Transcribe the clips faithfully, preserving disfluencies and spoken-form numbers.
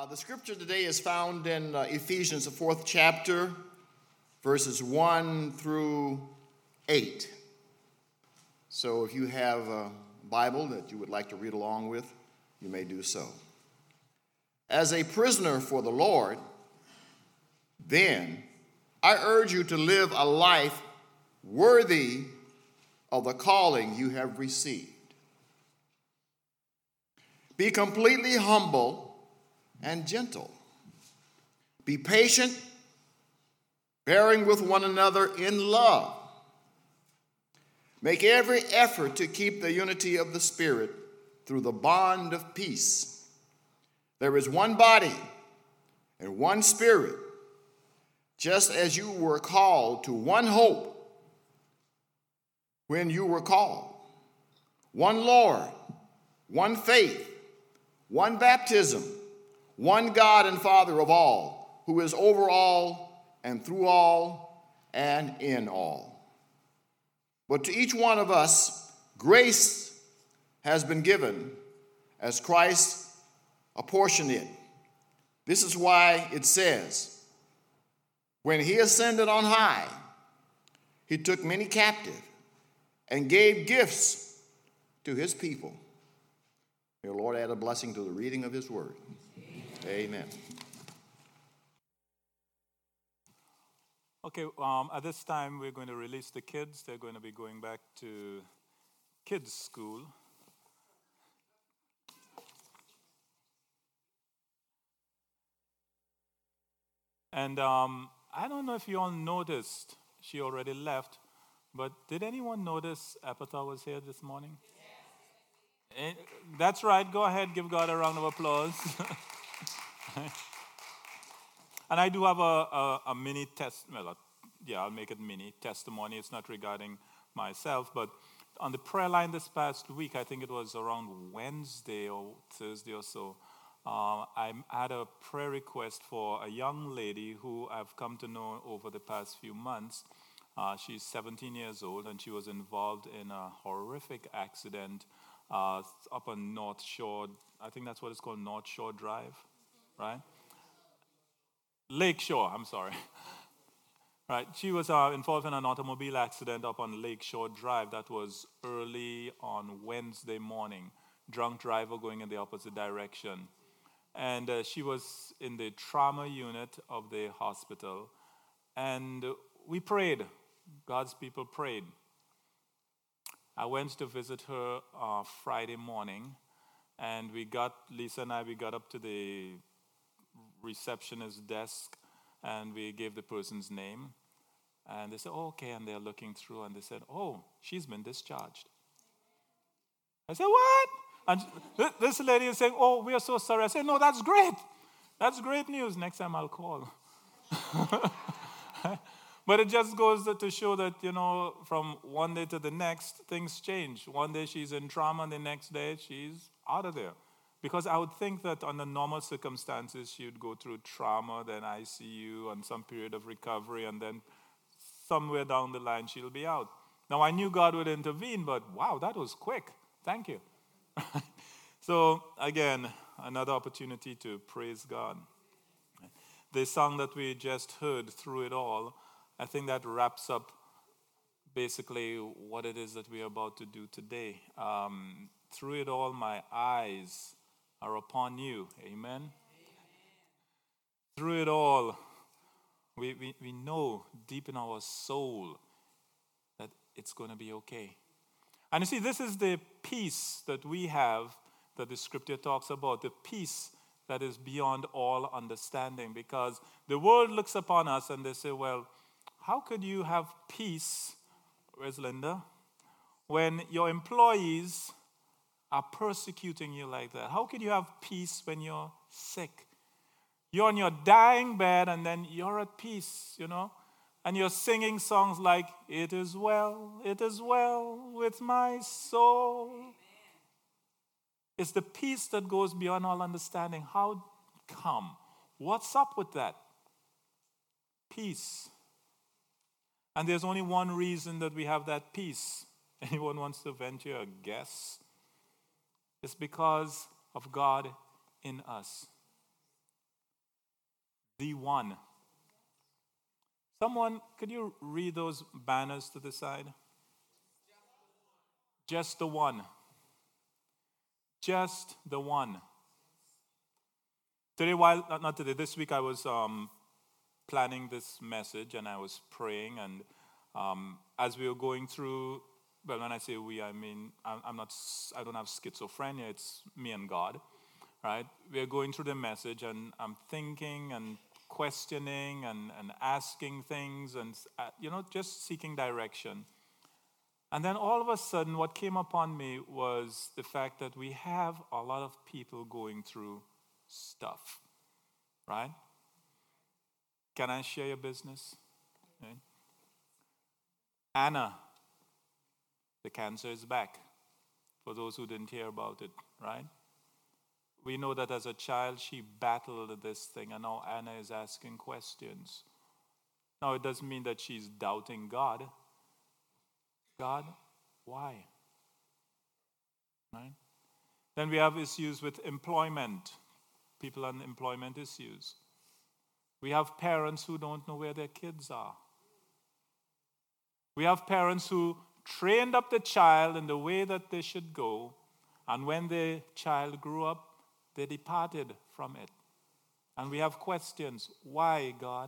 Uh, the scripture today is found in uh, Ephesians, the fourth chapter, verses one through eight. So if you have a Bible that you would like to read along with, you may do so. As a prisoner for the Lord, then I urge you to live a life worthy of the calling you have received. Be completely humble and gentle. Be patient, bearing with one another in love. Make every effort to keep the unity of the Spirit through the bond of peace. There is one body and one Spirit, just as you were called to one hope when you were called. One Lord, one faith, one baptism, one God and Father of all, who is over all and through all and in all. But to each one of us, grace has been given as Christ apportioned it. This is why it says, when he ascended on high, he took many captive and gave gifts to his people. May the Lord add a blessing to the reading of his word. Amen. Okay, um, at this time we're going to release the kids. They're going to be going back to kids' school. And um, I don't know if you all noticed, she already left, but did anyone notice Epatha was here this morning? Yes. That's right. Go ahead, give God a round of applause. And I do have a, a, a mini test, well, a, yeah, I'll make it mini testimony. It's not regarding myself, but on the prayer line this past week, I think it was around Wednesday or Thursday or so, uh, I had a prayer request for a young lady who I've come to know over the past few months. Uh, she's seventeen years old, and she was involved in a horrific accident uh, up on North Shore. I think that's what it's called, North Shore Drive, right? Lake Shore, I'm sorry. Right, she was uh, involved in an automobile accident up on Lake Shore Drive. That was early on Wednesday morning. Drunk driver going in the opposite direction. And uh, she was in the trauma unit of the hospital. And we prayed. God's people prayed. I went to visit her uh, Friday morning. And we got, Lisa and I, we got up to the receptionist desk, and we gave the person's name, and they said, oh, okay, and they're looking through, and they said, oh, she's been discharged. I said, what? And this lady is saying, oh, we are so sorry. I said, no, that's great. That's great news. Next time I'll call. But it just goes to show that, you know, from one day to the next, things change. One day she's in trauma, and the next day she's out of there. Because I would think that under normal circumstances, she would go through trauma, then I C U, and some period of recovery, and then somewhere down the line, she'll be out. Now, I knew God would intervene, but wow, that was quick. Thank you. So, again, another opportunity to praise God. The song that we just heard, Through It All, I think that wraps up basically what it is that we are about to do today. Um, through it all, my eyes are upon you. Amen? Amen. Through it all, we, we, we know deep in our soul that it's going to be okay. And you see, this is the peace that we have that the scripture talks about, the peace that is beyond all understanding. Because the world looks upon us and they say, well, how could you have peace, where's Linda, when your employees are persecuting you like that? How could you have peace when you're sick? You're on your dying bed and then you're at peace, you know? And you're singing songs like, it is well, it is well with my soul. Amen. It's the peace that goes beyond all understanding. How come? What's up with that? Peace. And there's only one reason that we have that peace. Anyone wants to venture a guess? It's because of God in us. The One. Someone, could you read those banners to the side? Just the One. Just the One. Today, while, not today, this week I was um, planning this message and I was praying, and um, as we were going through, well, when I say we, I mean, I'm, I'm not, I don't have schizophrenia, it's me and God, right? We're going through the message and I'm thinking and questioning and, and asking things and, uh, you know, just seeking direction. And then all of a sudden, what came upon me was the fact that we have a lot of people going through stuff, right? Can I share your business? Right? Anna, the cancer is back, for those who didn't hear about it, right? We know that as a child, she battled this thing, and now Anna is asking questions. Now, it doesn't mean that she's doubting God. God, why? Right? Then we have issues with employment, people on employment issues. We have parents who don't know where their kids are. We have parents who trained up the child in the way that they should go, and when the child grew up, they departed from it. And we have questions. Why, God?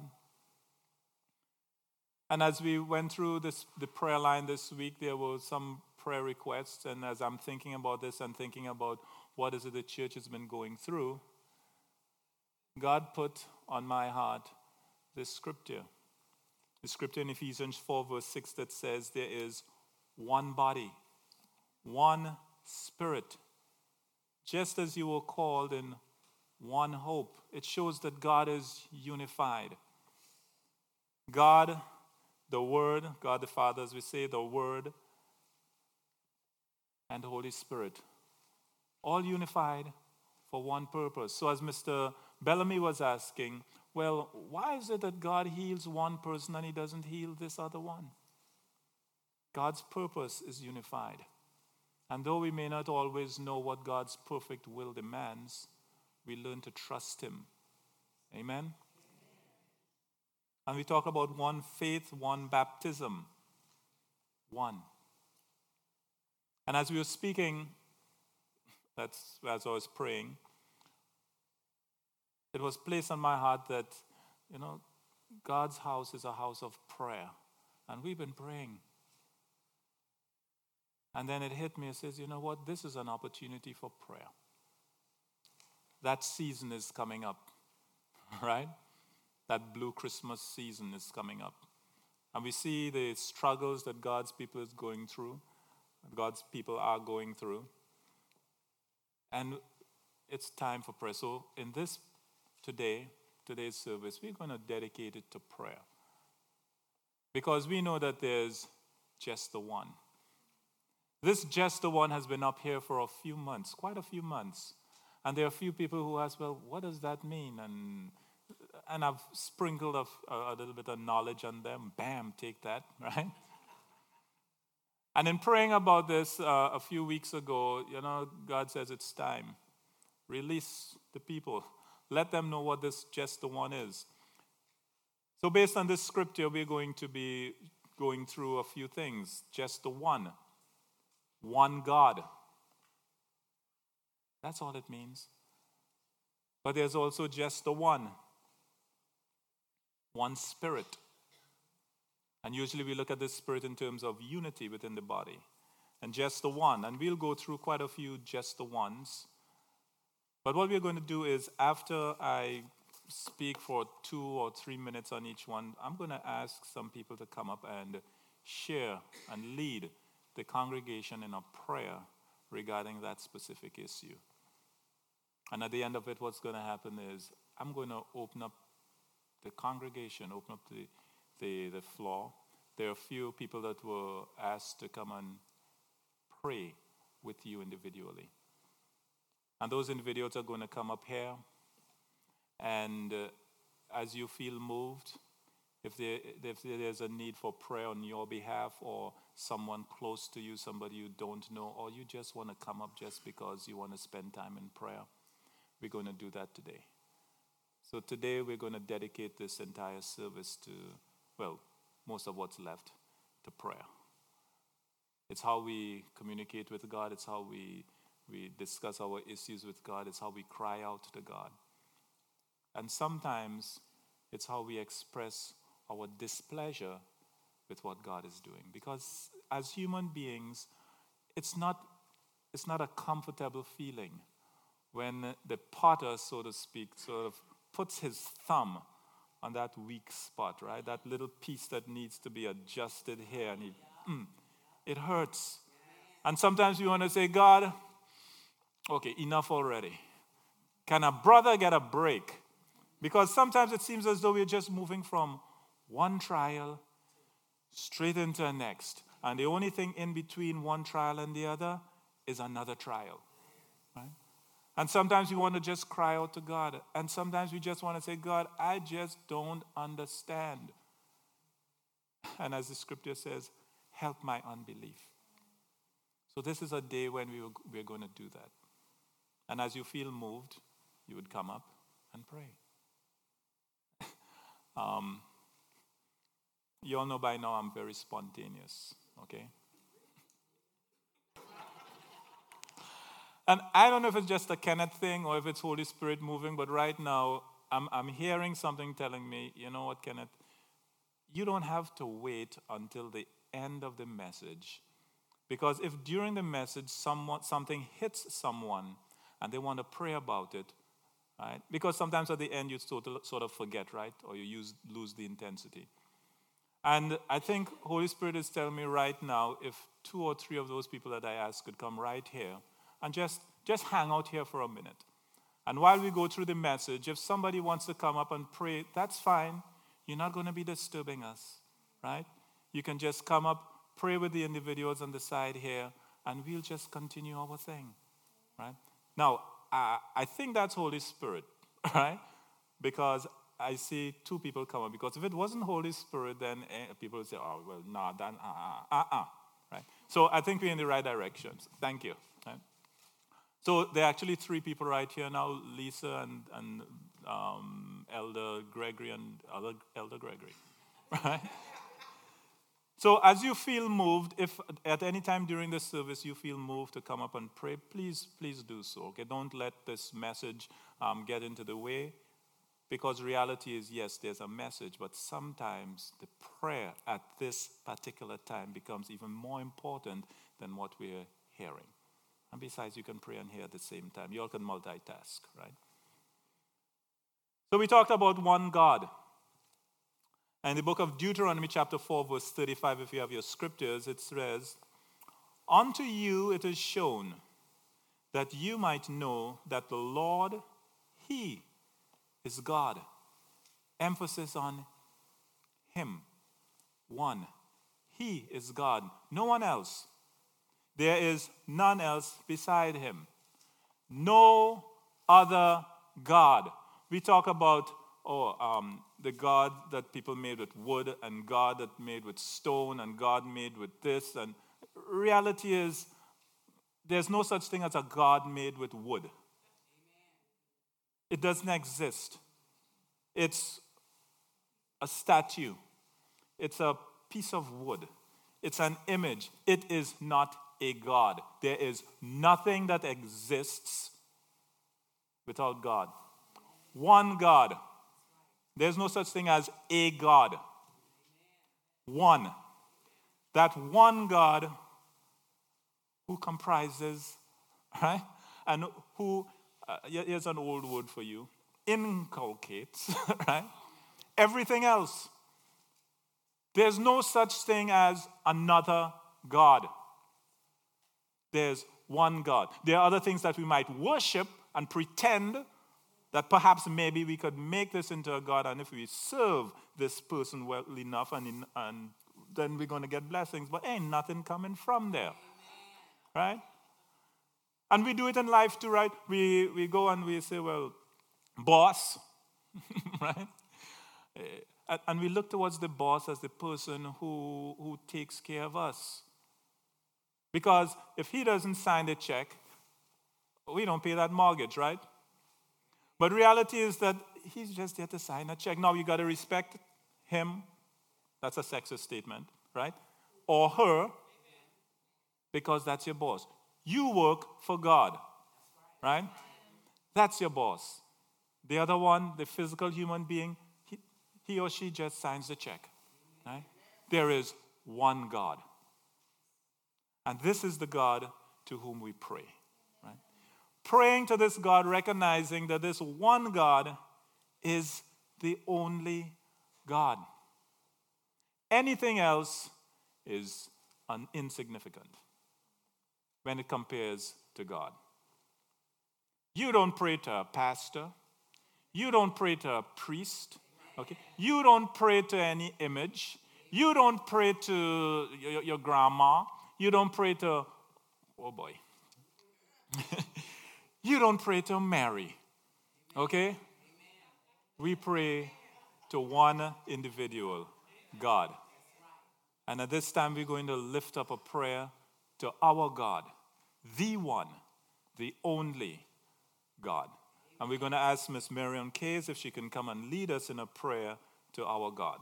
And as we went through this, the prayer line this week, there were some prayer requests. And as I'm thinking about this and thinking about what is it the church has been going through, God put on my heart this scripture. The scripture in Ephesians four verse six that says there is one body, one spirit, just as you were called in one hope. It shows that God is unified. God, the Word, God the Father, as we say, the Word, and the Holy Spirit, all unified for one purpose. So as Mister Bellamy was asking, well, why is it that God heals one person and he doesn't heal this other one? God's purpose is unified. And though we may not always know what God's perfect will demands, we learn to trust him. Amen? And we talk about one faith, one baptism. One. And as we were speaking, that's as I was praying, it was placed on my heart that, you know, God's house is a house of prayer. And we've been praying. And then it hit me, it says, you know what, this is an opportunity for prayer. That season is coming up, right? That blue Christmas season is coming up. And we see the struggles that God's people is going through, God's people are going through. And it's time for prayer. So in this today, today's service, we're going to dedicate it to prayer. Because we know that there's just the one. This just the one has been up here for a few months, quite a few months. And there are a few people who ask, well, what does that mean? And and I've sprinkled a, a little bit of knowledge on them. Bam, take that, right? And in praying about this uh, a few weeks ago, you know, God says it's time. Release the people. Let them know what this just the one is. So based on this scripture, we're going to be going through a few things. Just the one. One God. That's all it means. But there's also just the one. One spirit. And usually we look at this spirit in terms of unity within the body. And just the one. And we'll go through quite a few just the ones. But what we're going to do is after I speak for two or three minutes on each one, I'm going to ask some people to come up and share and lead the congregation in a prayer regarding that specific issue. And at the end of it, what's going to happen is I'm going to open up the congregation, open up the, the, the floor. There are a few people that were asked to come and pray with you individually. And those individuals are going to come up here. And uh, as you feel moved, if, there, if there's a need for prayer on your behalf or someone close to you, somebody you don't know, or you just want to come up just because you want to spend time in prayer, we're going to do that today. So today we're going to dedicate this entire service to, well, most of what's left, to prayer. It's how we communicate with God. It's how we, we discuss our issues with God. It's how we cry out to God. And sometimes it's how we express our displeasure with what God is doing. Because as human beings, it's not, it's not a comfortable feeling when the potter, so to speak, sort of puts his thumb on that weak spot, right? That little piece that needs to be adjusted here. And he, mm, it hurts. And sometimes we want to say, God, okay, enough already. Can a brother get a break? Because sometimes it seems as though we're just moving from one trial straight into the next. And the only thing in between one trial and the other is another trial. Right? And sometimes we want to just cry out to God. And sometimes we just want to say, God, I just don't understand. And as the scripture says, help my unbelief. So this is a day when we were, we're going to do that. And as you feel moved, you would come up and pray. um, you all know by now I'm very spontaneous, okay? And I don't know if it's just a Kenneth thing or if it's Holy Spirit moving, but right now I'm, I'm hearing something telling me, you know what, Kenneth? You don't have to wait until the end of the message. Because if during the message someone, something hits someone and they want to pray about it, right? Because sometimes at the end you sort of, sort of forget, right? Or you use, lose the intensity. And I think Holy Spirit is telling me right now, if two or three of those people that I asked could come right here and just, just hang out here for a minute. And while we go through the message, if somebody wants to come up and pray, that's fine. You're not going to be disturbing us, right? You can just come up, pray with the individuals on the side here, and we'll just continue our thing, right? Now, I, I think that's Holy Spirit, right? Because I see two people come up. Because if it wasn't Holy Spirit, then eh, people would say, oh, well, no, then, uh-uh, uh-uh, right? So I think we're in the right directions. Thank you. Right? So there are actually three people right here now, Lisa and, and um, Elder Gregory and Elder, Elder Gregory, right? So as you feel moved, if at any time during the service you feel moved to come up and pray, please, please do so. Okay, don't let this message um, get into the way, because reality is, yes, there's a message, but sometimes the prayer at this particular time becomes even more important than what we're hearing. And besides, you can pray and hear at the same time. You all can multitask, right? So we talked about one God. And the book of Deuteronomy chapter four, verse thirty-five, if you have your scriptures, it says, unto you it is shown that you might know that the Lord, He is God. Emphasis on Him. One. He is God. No one else. There is none else beside Him. No other God. We talk about oh, um, the God that people made with wood, and God that made with stone, and God made with this. And reality is, there's no such thing as a God made with wood. Amen. It doesn't exist. It's a statue. It's a piece of wood. It's an image. It is not a God. There is nothing that exists without God. One God. There's no such thing as a God. One. That one God who comprises, right? And who, uh, here's an old word for you, inculcates, right? Everything else. There's no such thing as another God. There's one God. There are other things that we might worship and pretend that perhaps maybe we could make this into a God, and if we serve this person well enough, and, in, and then we're going to get blessings, but ain't nothing coming from there. Right? And we do it in life too, right? We, we go and we say, well, boss, right? And we look towards the boss as the person who, who takes care of us. Because if he doesn't sign the check, we don't pay that mortgage, right? But reality is that he's just there to sign a check. Now you got to respect him. That's a sexist statement, right? Or her, because that's your boss. You work for God, right? That's your boss. The other one, the physical human being, he, he or she just signs the check, right? There is one God. And this is the God to whom we pray, right? Praying to this God, recognizing that this one God is the only God. Anything else is un- insignificant when it compares to God. You don't pray to a pastor. You don't pray to a priest. Okay? You don't pray to any image. You don't pray to your, your grandma. You don't pray to, oh boy. You don't pray to Mary. Okay? We pray to one individual, God. And at this time, we're going to lift up a prayer to our God, the one, the only God. And we're going to ask Miss Marion Case if she can come and lead us in a prayer to our God.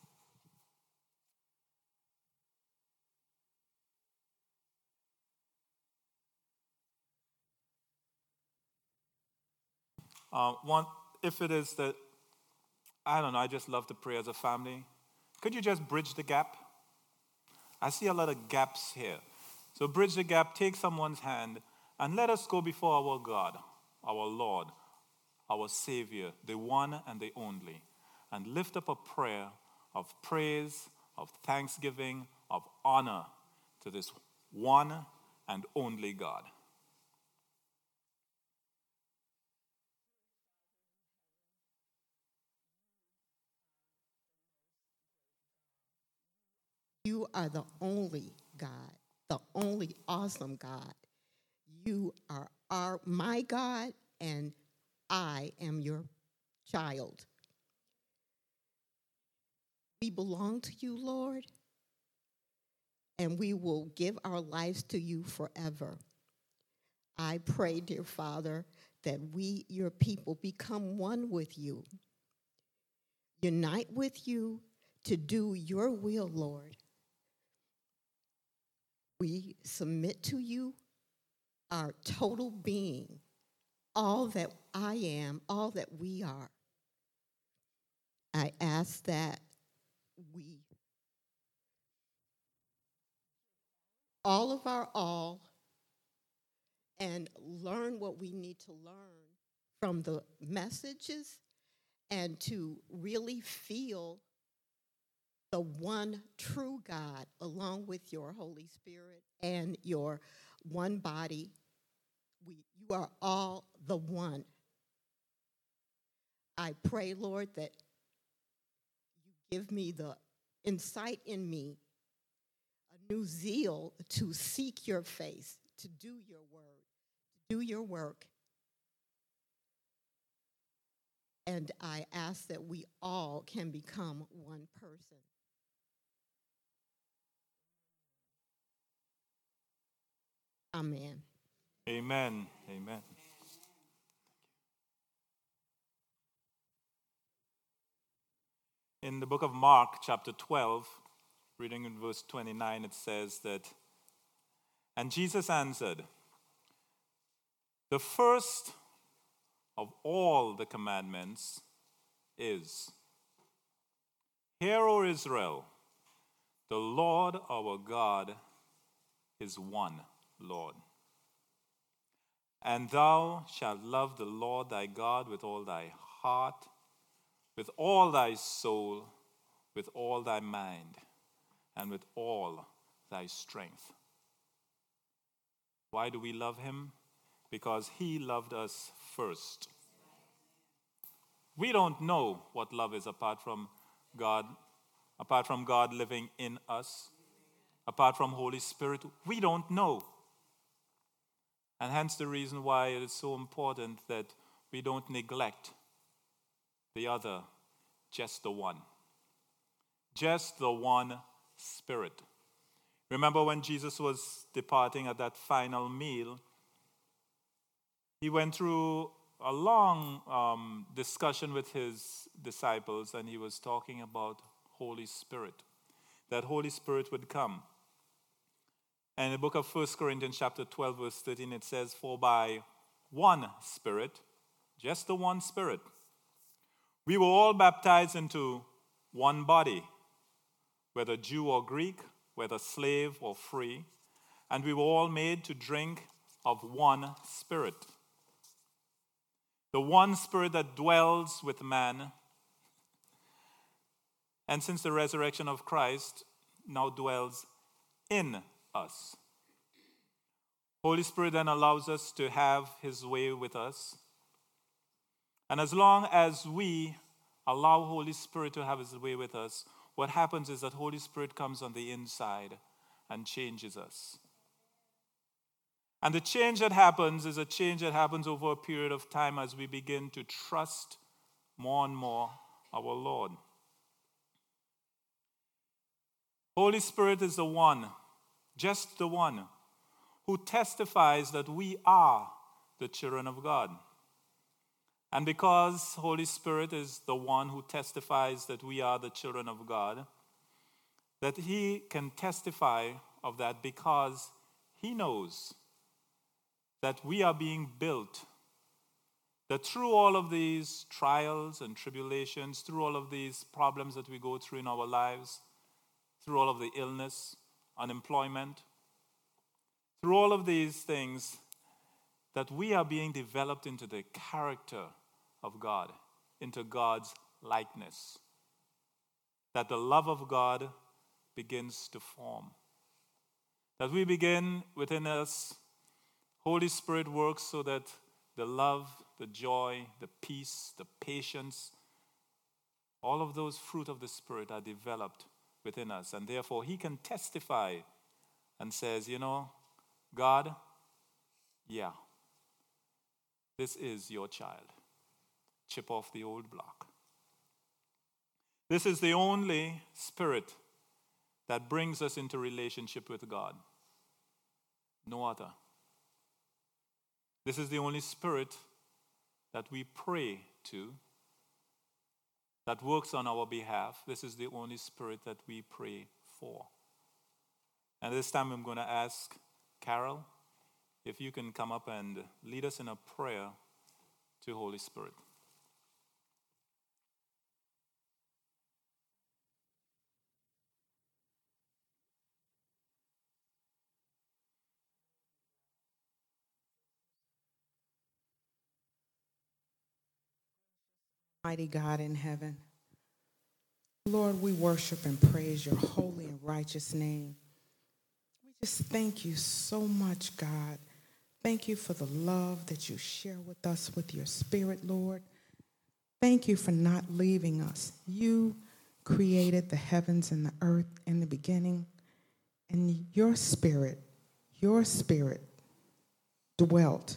Uh, one, if it is that, I don't know, I just love to pray as a family. Could you just bridge the gap? I see a lot of gaps here. So bridge the gap, take someone's hand, and let us go before our God, our Lord, our Savior, the one and the only, and lift up a prayer of praise, of thanksgiving, of honor to this one and only God. You are the only God, the only awesome God. You are our, my God, and I am your child. We belong to you, Lord, and we will give our lives to you forever. I pray, dear Father, that we, your people, become one with you. Unite with you to do your will, Lord. We submit to you our total being, all that I am, all that we are. I ask that we, all of our all, and learn what we need to learn from the messages and to really feel the one true God along with your Holy Spirit and your one body. We, you are all the one. I pray, Lord, that you give me the insight in me, a new zeal to seek your face, to do your word, to do your work. And I ask that we all can become one person. Amen. Amen. Amen. In the book of Mark, chapter twelve, reading in verse twenty-nine, it says that, and Jesus answered, the first of all the commandments is, hear, O Israel, the Lord our God is one Lord. And thou shalt love the Lord thy God with all thy heart, with all thy soul, with all thy mind, and with all thy strength. Why do we love him? Because he loved us first. We don't know what love is apart from God, apart from God living in us, apart from Holy Spirit. We don't know. And hence the reason why it is so important that we don't neglect the other, just the one. Just the one Spirit. Remember when Jesus was departing at that final meal, he went through a long um, discussion with his disciples, and he was talking about Holy Spirit, that Holy Spirit would come. And in the book of First Corinthians chapter twelve, verse thirteen, it says, "For by one Spirit, just the one Spirit, we were all baptized into one body, whether Jew or Greek, whether slave or free, and we were all made to drink of one Spirit." The one Spirit that dwells with man, and since the resurrection of Christ, now dwells in us. Holy Spirit then allows us to have his way with us. And as long as we allow Holy Spirit to have his way with us, what happens is that Holy Spirit comes on the inside and changes us. And the change that happens is a change that happens over a period of time as we begin to trust more and more our Lord. Holy Spirit is the one, just the one, who testifies that we are the children of God. And because Holy Spirit is the one who testifies that we are the children of God, that he can testify of that because he knows that we are being built, that through all of these trials and tribulations, through all of these problems that we go through in our lives, through all of the illness, unemployment, through all of these things, that we are being developed into the character of God, into God's likeness, that the love of God begins to form, that we begin within us. Holy Spirit works so that the love, the joy, the peace, the patience, all of those fruit of the Spirit are developed within us. And therefore, he can testify and says, you know, God, yeah, this is your child. Chip off the old block. This is the only Spirit that brings us into relationship with God. No other. This is the only Spirit that we pray to, that works on our behalf. This is the only Spirit that we pray for. And this time I'm going to ask Carol if you can come up and lead us in a prayer to Holy Spirit. Mighty God in heaven, Lord, we worship and praise your holy and righteous name. We just thank you so much, God. Thank you for the love that you share with us with your Spirit, Lord. Thank you for not leaving us. You created the heavens and the earth in the beginning, and your Spirit, your Spirit dwelt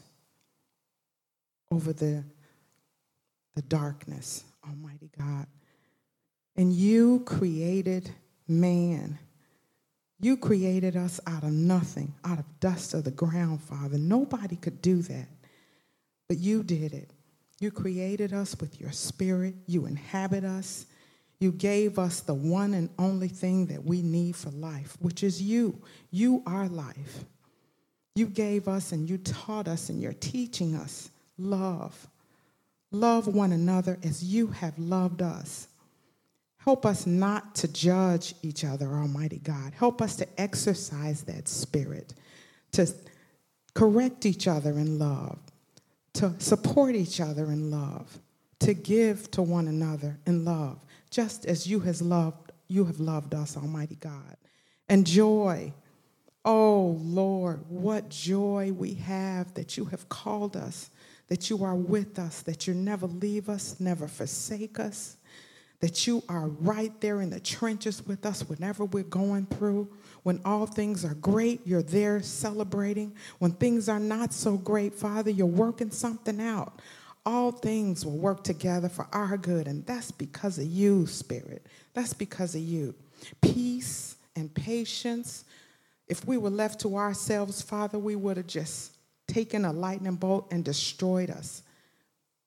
over the the darkness, Almighty God. And you created man. You created us out of nothing, out of dust of the ground, Father. Nobody could do that, but you did it. You created us with your Spirit. You inhabit us. You gave us the one and only thing that we need for life, which is you. You are life. You gave us and you taught us and you're teaching us love. Love one another as you have loved us. Help us not to judge each other, Almighty God. Help us to exercise that spirit, to correct each other in love, to support each other in love, to give to one another in love, just as you has loved, you have loved us, Almighty God. And joy. Oh, Lord, what joy we have that you have called us, that you are with us, that you never leave us, never forsake us, that you are right there in the trenches with us whenever we're going through. When all things are great, you're there celebrating. When things are not so great, Father, you're working something out. All things will work together for our good, and that's because of you, Spirit. That's because of you. Peace and patience. If we were left to ourselves, Father, we would have just taken a lightning bolt and destroyed us.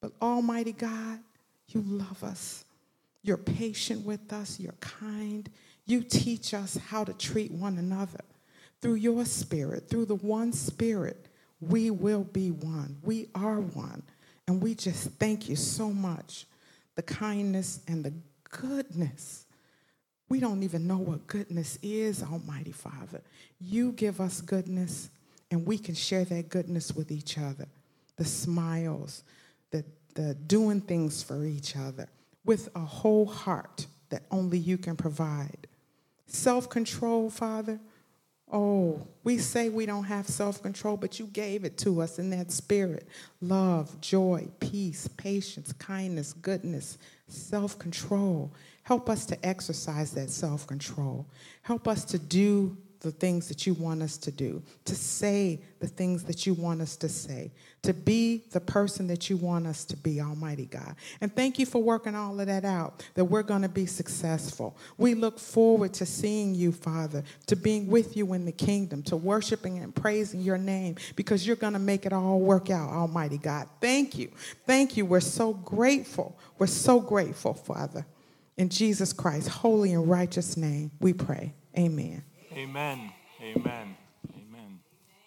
But Almighty God, you love us. You're patient with us. You're kind. You teach us how to treat one another. Through your spirit, through the one spirit, we will be one. We are one. And we just thank you so much. The kindness and the goodness. We don't even know what goodness is, Almighty Father. You give us goodness, and we can share that goodness with each other. The smiles, the, the doing things for each other with a whole heart that only you can provide. Self-control, Father. Oh, we say we don't have self-control, but you gave it to us in that spirit. Love, joy, peace, patience, kindness, goodness, self-control. Help us to exercise that self-control. Help us to do the things that you want us to do, to say the things that you want us to say, to be the person that you want us to be, Almighty God. And thank you for working all of that out, that we're going to be successful. We look forward to seeing you, Father, to being with you in the kingdom, to worshiping and praising your name, because you're going to make it all work out, Almighty God. Thank you. Thank you. We're so grateful. We're so grateful, Father. In Jesus Christ's holy and righteous name, we pray. Amen. Amen. Amen. Amen.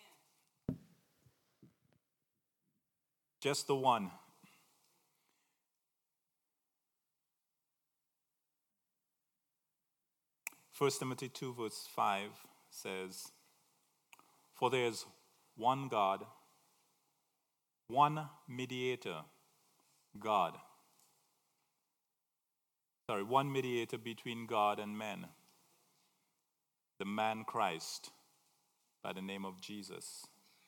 Just the one. First Timothy two verse five says, "For there is one God, one mediator, God." Sorry, one mediator between God and men. The man Christ, by the name of Jesus.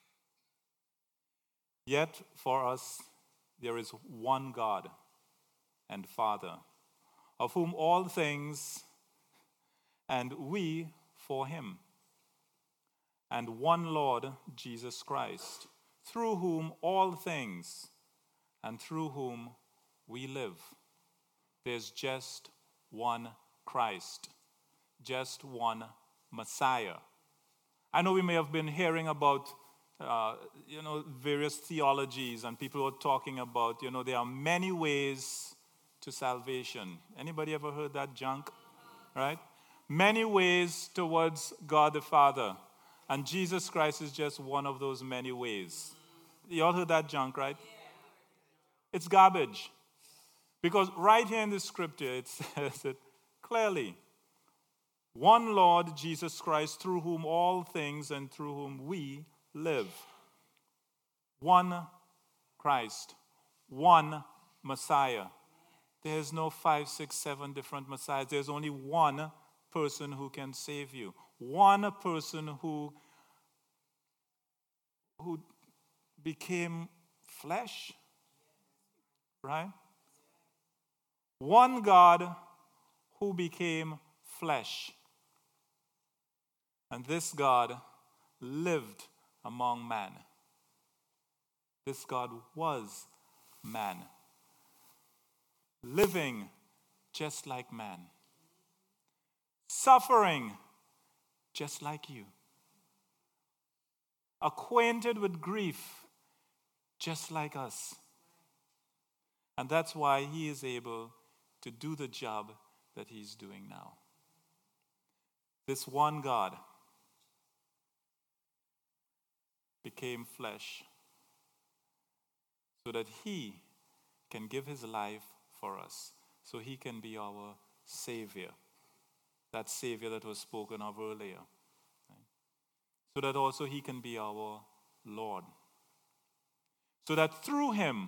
Yet for us there is one God and Father, of whom all things, and we for him, and one Lord Jesus Christ, through whom all things, and through whom we live. There's just one Christ, just one Messiah. I know we may have been hearing about, uh, you know, various theologies, and people are talking about, you know, there are many ways to salvation. Anybody ever heard that junk? Right? Many ways towards God the Father. And Jesus Christ is just one of those many ways. You all heard that junk, right? It's garbage. Because right here in the scripture, it says it clearly. One Lord Jesus Christ, through whom all things and through whom we live. One Christ. One Messiah. There's no five, six, seven different Messiahs. There's only one person who can save you. One person who, who became flesh. Right? One God who became flesh. And this God lived among man. This God was man. Living just like man. Suffering just like you. Acquainted with grief just like us. And that's why he is able to do the job that he's doing now. This one God became flesh so that he can give his life for us, so he can be our Savior, that Savior that was spoken of earlier, right? So that also he can be our Lord, so that through him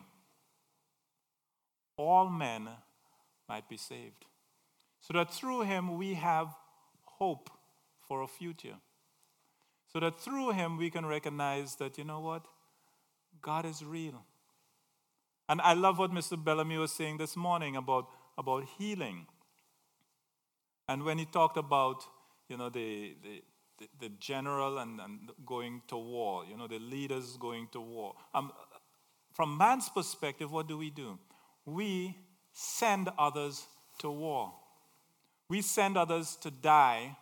all men might be saved, so that through him we have hope for a future, so that through him we can recognize that, you know what, God is real. And I love what Mister Bellamy was saying this morning about, about healing. And when he talked about, you know, the, the, the, the general and, and going to war, you know, the leaders going to war. Um, from man's perspective, what do we do? We send others to war. We send others to die,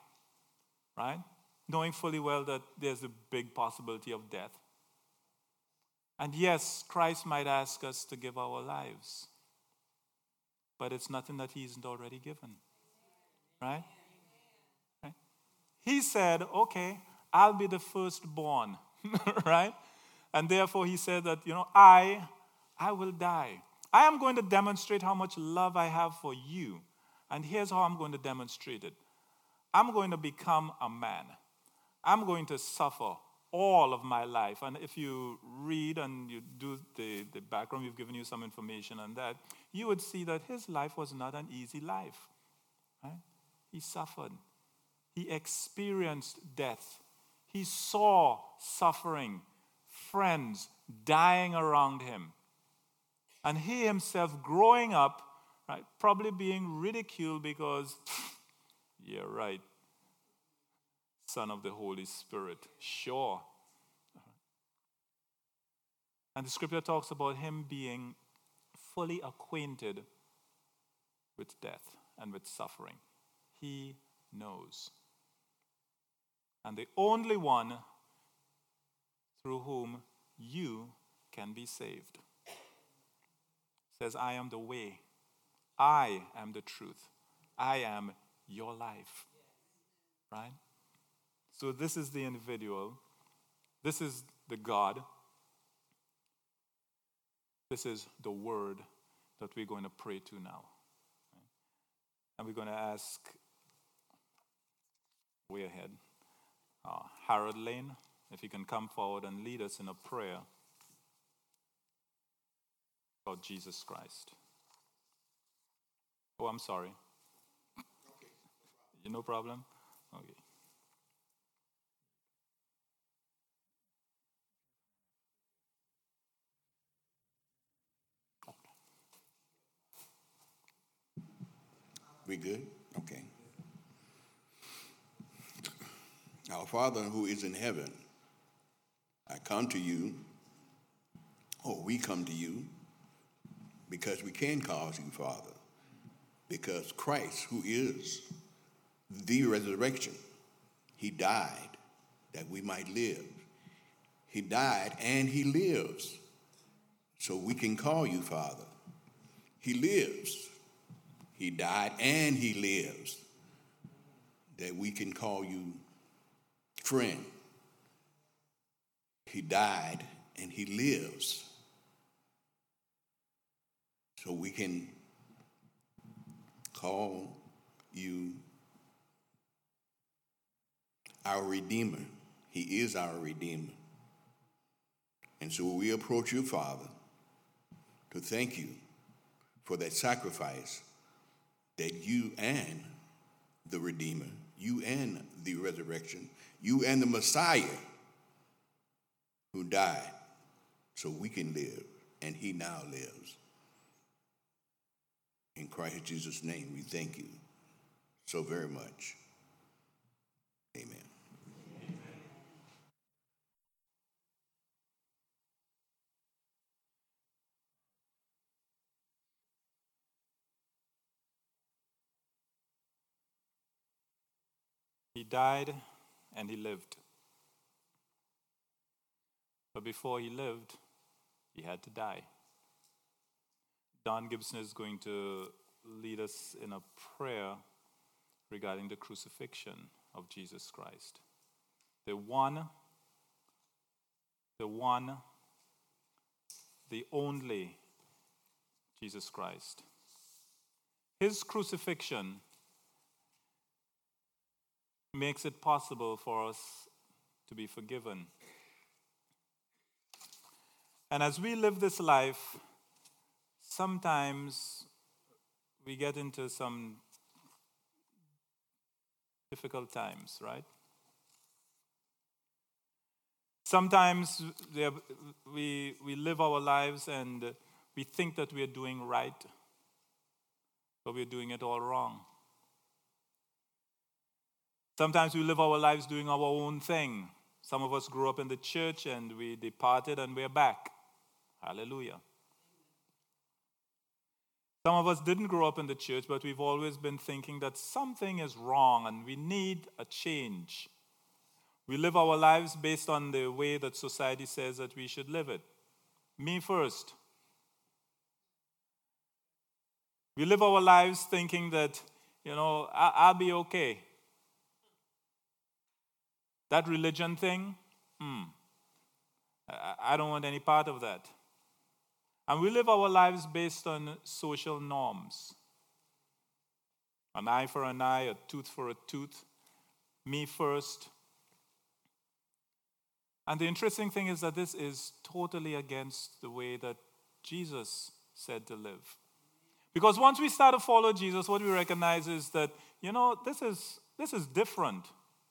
right? Knowing fully well that there's a big possibility of death. And yes, Christ might ask us to give our lives, but it's nothing that he isn't already given. Right? Right? He said, okay, I'll be the firstborn. Right? And therefore he said that, you know, I, I will die. I am going to demonstrate how much love I have for you. And here's how I'm going to demonstrate it. I'm going to become a man. I'm going to suffer all of my life. And if you read and you do the, the background, we've given you some information on that, you would see that his life was not an easy life. Right? He suffered. He experienced death. He saw suffering, friends dying around him. And he himself growing up, right, probably being ridiculed because, yeah, right, Son of the Holy Spirit, sure. And the scripture talks about him being fully acquainted with death and with suffering. He knows. And the only one through whom you can be saved. Says, I am the way. I am the truth. I am your life. Right? So this is the individual. This is the God. This is the word that we're going to pray to now. And we're going to ask, way ahead, uh, Harold Lane, if he can come forward and lead us in a prayer about Jesus Christ. Oh, I'm sorry. Okay. No problem? Okay. We good? Okay. Our Father who is in heaven, I come to you, or we come to you, because we can call you Father, because Christ, who is the resurrection, he died that we might live. He died and he lives, so we can call you Father. He lives. He died and he lives, that we can call you friend. He died and he lives, so we can call you our Redeemer. He is our Redeemer. And so we approach you, Father, to thank you for that sacrifice that you and the Redeemer, you and the resurrection, you and the Messiah who died so we can live, and he now lives. In Christ Jesus' name, we thank you so very much. Amen. He died and he lived. But before he lived, he had to die. Don Gibson is going to lead us in a prayer regarding the crucifixion of Jesus Christ. The one, the one, the only Jesus Christ. His crucifixion makes it possible for us to be forgiven. And as we live this life, sometimes we get into some difficult times, right? Sometimes we, we live our lives and we think that we are doing right, but we're doing it all wrong. Sometimes we live our lives doing our own thing. Some of us grew up in the church and we departed and we're back. Hallelujah. Some of us didn't grow up in the church, but we've always been thinking that something is wrong and we need a change. We live our lives based on the way that society says that we should live it. Me first. We live our lives thinking that, you know, I- I'll be okay. That religion thing, hmm, I-, I don't want any part of that. And we live our lives based on social norms. An eye for an eye, a tooth for a tooth, me first. And the interesting thing is that this is totally against the way that Jesus said to live. Because once we start to follow Jesus, what we recognize is that, you know, this is, this is different.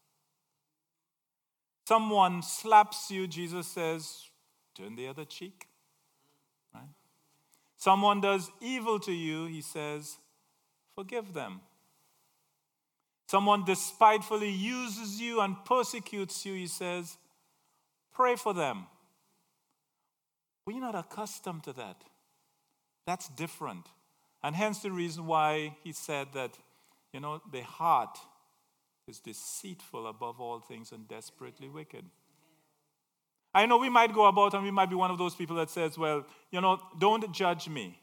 Someone slaps you, Jesus says, turn the other cheek. Right? Someone does evil to you, he says, forgive them. Someone despitefully uses you and persecutes you, he says, pray for them. We're not accustomed to that. That's different. And hence the reason why he said that, you know, the heart is deceitful above all things and desperately wicked. I know we might go about and we might be one of those people that says, well, you know, don't judge me.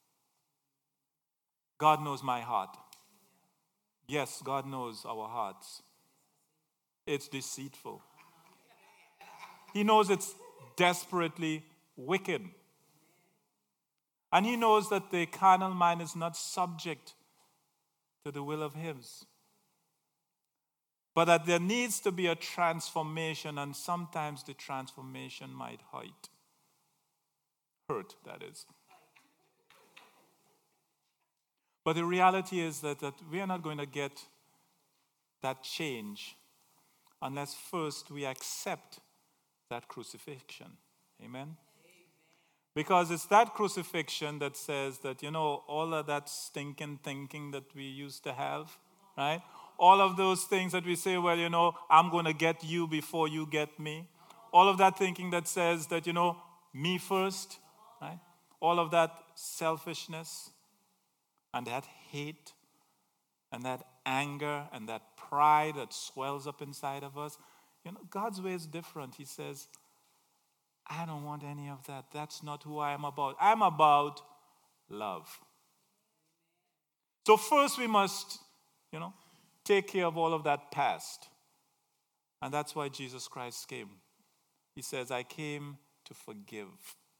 God knows my heart. Yes, God knows our hearts. It's deceitful. He knows it's desperately wicked. And he knows that the carnal mind is not subject to the will of his. But that there needs to be a transformation, and sometimes the transformation might hurt. Hurt, that is. But the reality is that, that we are not going to get that change unless first we accept that crucifixion. Amen? Because it's that crucifixion that says that, you know, all of that stinking thinking that we used to have, right? All of those things that we say, well, you know, I'm going to get you before you get me. All of that thinking that says that, you know, me first, right? All of that selfishness and that hate and that anger and that pride that swells up inside of us. You know, God's way is different. He says, I don't want any of that. That's not who I am about. I'm about love. So first we must, you know, take care of all of that past. And that's why Jesus Christ came. He says, I came to forgive.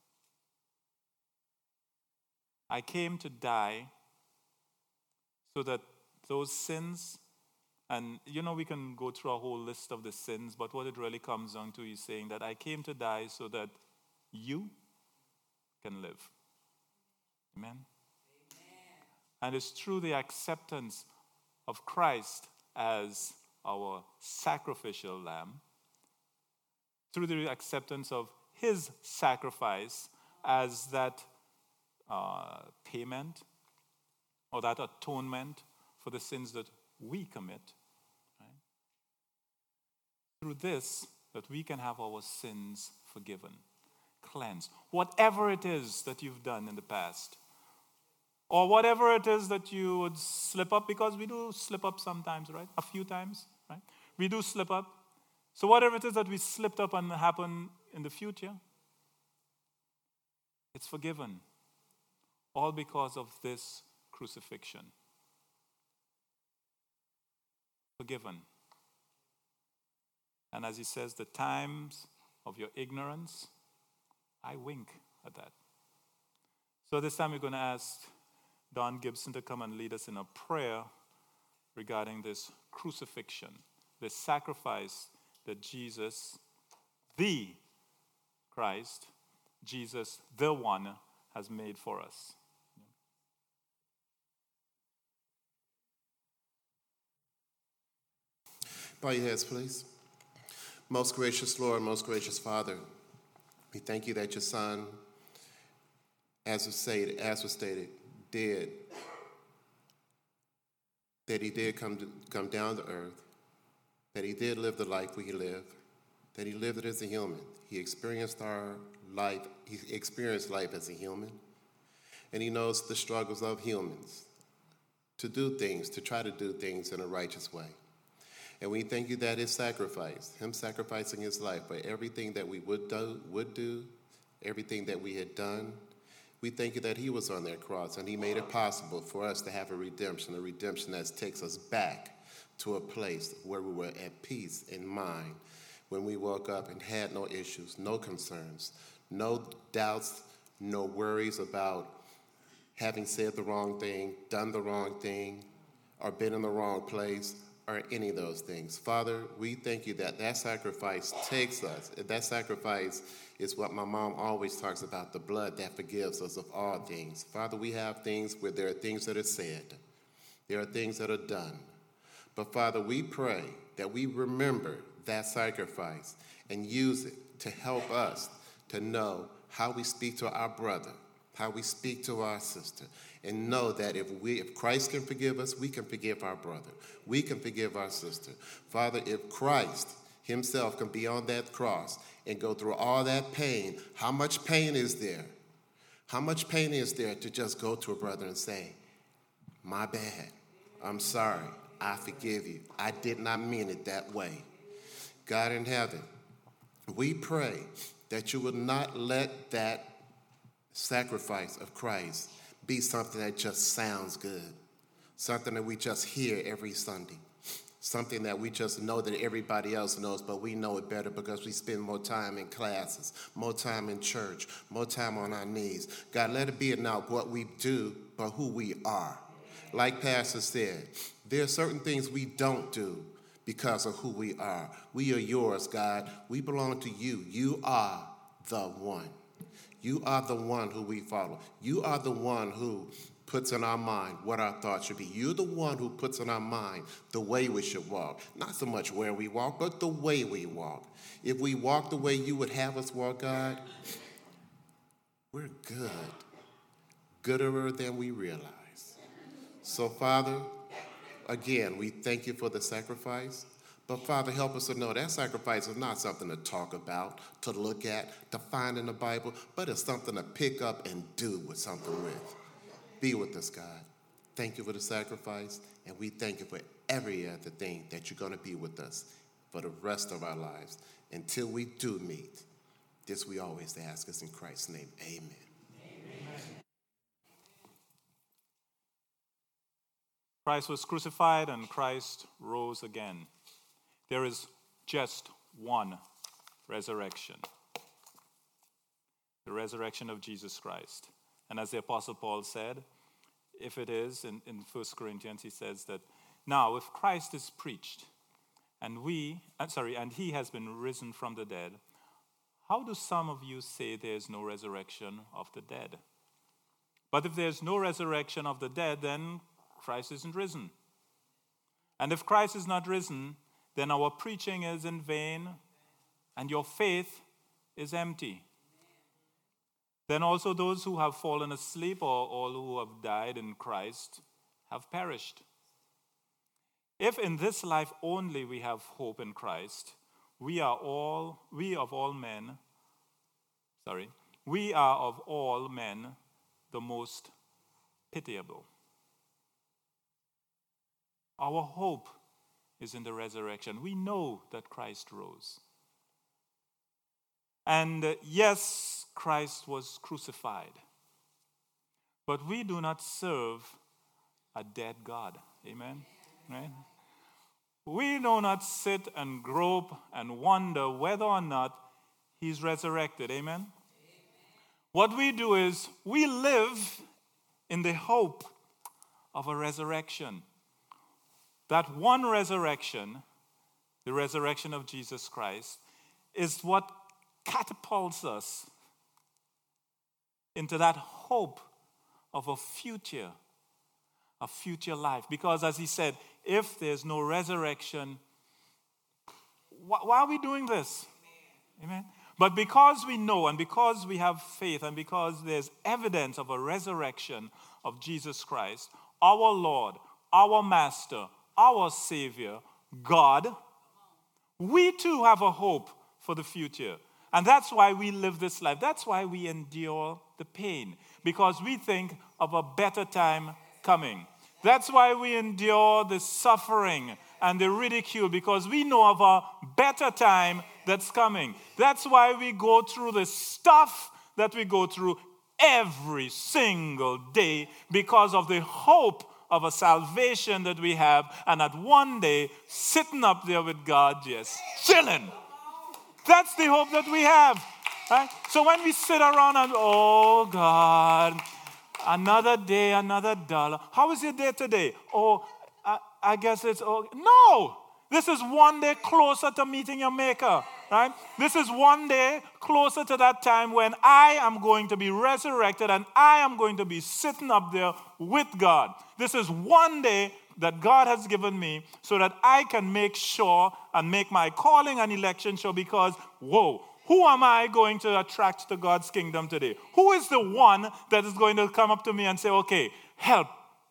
I came to die so that those sins, and you know we can go through a whole list of the sins, but what it really comes down to is saying that I came to die so that you can live. Amen? Amen. And it's through the acceptance of Christ as our sacrificial lamb, through the acceptance of his sacrifice as that uh, payment or that atonement for the sins that we commit, right? Through this, that we can have our sins forgiven, cleansed. Whatever it is that you've done in the past, or whatever it is that you would slip up, because we do slip up sometimes, right? A few times, right? We do slip up. So whatever it is that we slipped up and happen in the future, it's forgiven. All because of this crucifixion. Forgiven. And as he says, the times of your ignorance, I wink at that. So this time we're going to ask Don Gibson to come and lead us in a prayer regarding this crucifixion, this sacrifice that Jesus, the Christ, Jesus, the one, has made for us. Bow your heads, please. Most gracious Lord, most gracious Father, we thank you that your Son, as was stated, as was stated, did, that he did come to, come down to earth, that he did live the life we lived, that he lived it as a human. He experienced our life, he experienced life as a human, and he knows the struggles of humans to do things, to try to do things in a righteous way. And we thank you that his sacrifice, him sacrificing his life for everything that we would do, would do everything that we had done. We thank you that he was on that cross and he made it possible for us to have a redemption, a redemption that takes us back to a place where we were at peace in mind, when we woke up and had no issues, no concerns, no doubts, no worries about having said the wrong thing, done the wrong thing, or been in the wrong place, or any of those things. Father, we thank you that that sacrifice takes us. That sacrifice is what my mom always talks about, the blood that forgives us of all things. Father, we have things where there are things that are said. There are things that are done. But Father, we pray that we remember that sacrifice and use it to help us to know how we speak to our brother, how we speak to our sister, and know that if we, if Christ can forgive us, we can forgive our brother. We can forgive our sister. Father, if Christ himself can be on that cross and go through all that pain, how much pain is there? How much pain is there to just go to a brother and say, my bad, I'm sorry, I forgive you. I did not mean it that way. God in heaven, we pray that you will not let that sacrifice of Christ be something that just sounds good, something that we just hear every Sunday, something that we just know that everybody else knows, but we know it better because we spend more time in classes, more time in church, more time on our knees. God, let it be not what we do, but who we are. Like Pastor said, there are certain things we don't do because of who we are. We are yours, God. We belong to you. You are the one. You are the one who we follow. You are the one who puts in our mind what our thoughts should be. You're the one who puts in our mind the way we should walk. Not so much where we walk, but the way we walk. If we walk the way you would have us walk, God, we're good. Gooder than we realize. So, Father, again, we thank you for the sacrifice. But, Father, help us to know that sacrifice is not something to talk about, to look at, to find in the Bible, but it's something to pick up and do with something with. Be with us, God. Thank you for the sacrifice, and we thank you for every other thing that you're going to be with us for the rest of our lives until we do meet. This we always ask us in Christ's name. Amen. Christ was crucified and Christ rose again. There is just one resurrection. The resurrection of Jesus Christ. And as the Apostle Paul said, if it is, in, in First Corinthians, he says that, now if Christ is preached, and we, uh, sorry, and he has been risen from the dead, how do some of you say there is no resurrection of the dead? But if there's no resurrection of the dead, then Christ isn't risen. And if Christ is not risen, then our preaching is in vain, and your faith is empty. Then also those who have fallen asleep, or all who have died in Christ, have perished. If in this life only we have hope in Christ, we are all, we of all men, sorry, we are of all men the most pitiable. Our hope is in the resurrection. We know that Christ rose. And uh, yes, Christ was crucified. But we do not serve a dead God. Amen? Right? We do not sit and grope and wonder whether or not he's resurrected. Amen? What we do is we live in the hope of a resurrection. That one resurrection, the resurrection of Jesus Christ, is what catapults us into that hope of a future, a future life. Because as he said, if there's no resurrection, why, why are we doing this? Amen. But because we know and because we have faith and because there's evidence of a resurrection of Jesus Christ, our Lord, our Master, our Savior, God, we too have a hope for the future. And that's why we live this life. That's why we endure the pain, because we think of a better time coming. That's why we endure the suffering and the ridicule, because we know of a better time that's coming. That's why we go through the stuff that we go through every single day because of the hope of a salvation that we have, and at one day sitting up there with God just chilling. That's the hope that we have. Right? So when we sit around and, oh God, another day, another dollar. How is your day today? Oh, I, I guess it's, oh, no. This is one day closer to meeting your maker, right? This is one day closer to that time when I am going to be resurrected and I am going to be sitting up there with God. This is one day that God has given me so that I can make sure and make my calling and election sure, because, whoa, who am I going to attract to God's kingdom today? Who is the one that is going to come up to me and say, okay, help?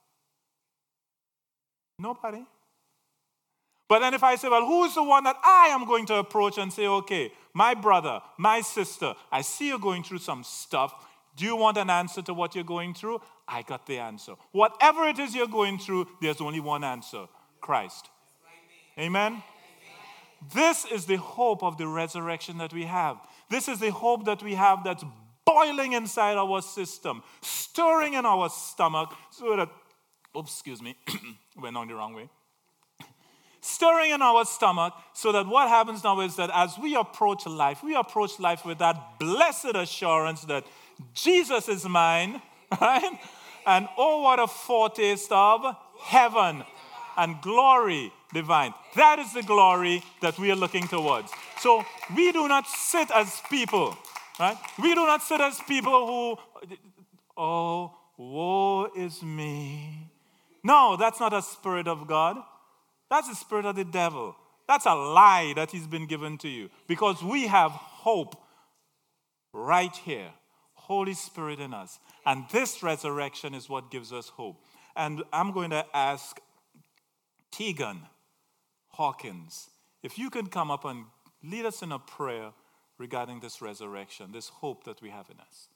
Nobody. But then if I say, well, who's the one that I am going to approach and say, okay, my brother, my sister, I see you're going through some stuff. Do you want an answer to what you're going through? I got the answer. Whatever it is you're going through, there's only one answer: Christ. Amen? This is the hope of the resurrection that we have. This is the hope that we have that's boiling inside our system, stirring in our stomach, so that, oops, excuse me, went on the wrong way. Stirring in our stomach, so that what happens now is that as we approach life, we approach life with that blessed assurance that Jesus is mine, right? And oh, what a foretaste of heaven and glory divine. That is the glory that we are looking towards. So we do not sit as people, right? We do not sit as people who, oh, woe is me. No, that's not a spirit of God. That's the spirit of the devil. That's a lie that he's been given to you, because we have hope right here. Holy Spirit in us. And this resurrection is what gives us hope. And I'm going to ask Tegan Hawkins if you can come up and lead us in a prayer regarding this resurrection, this hope that we have in us.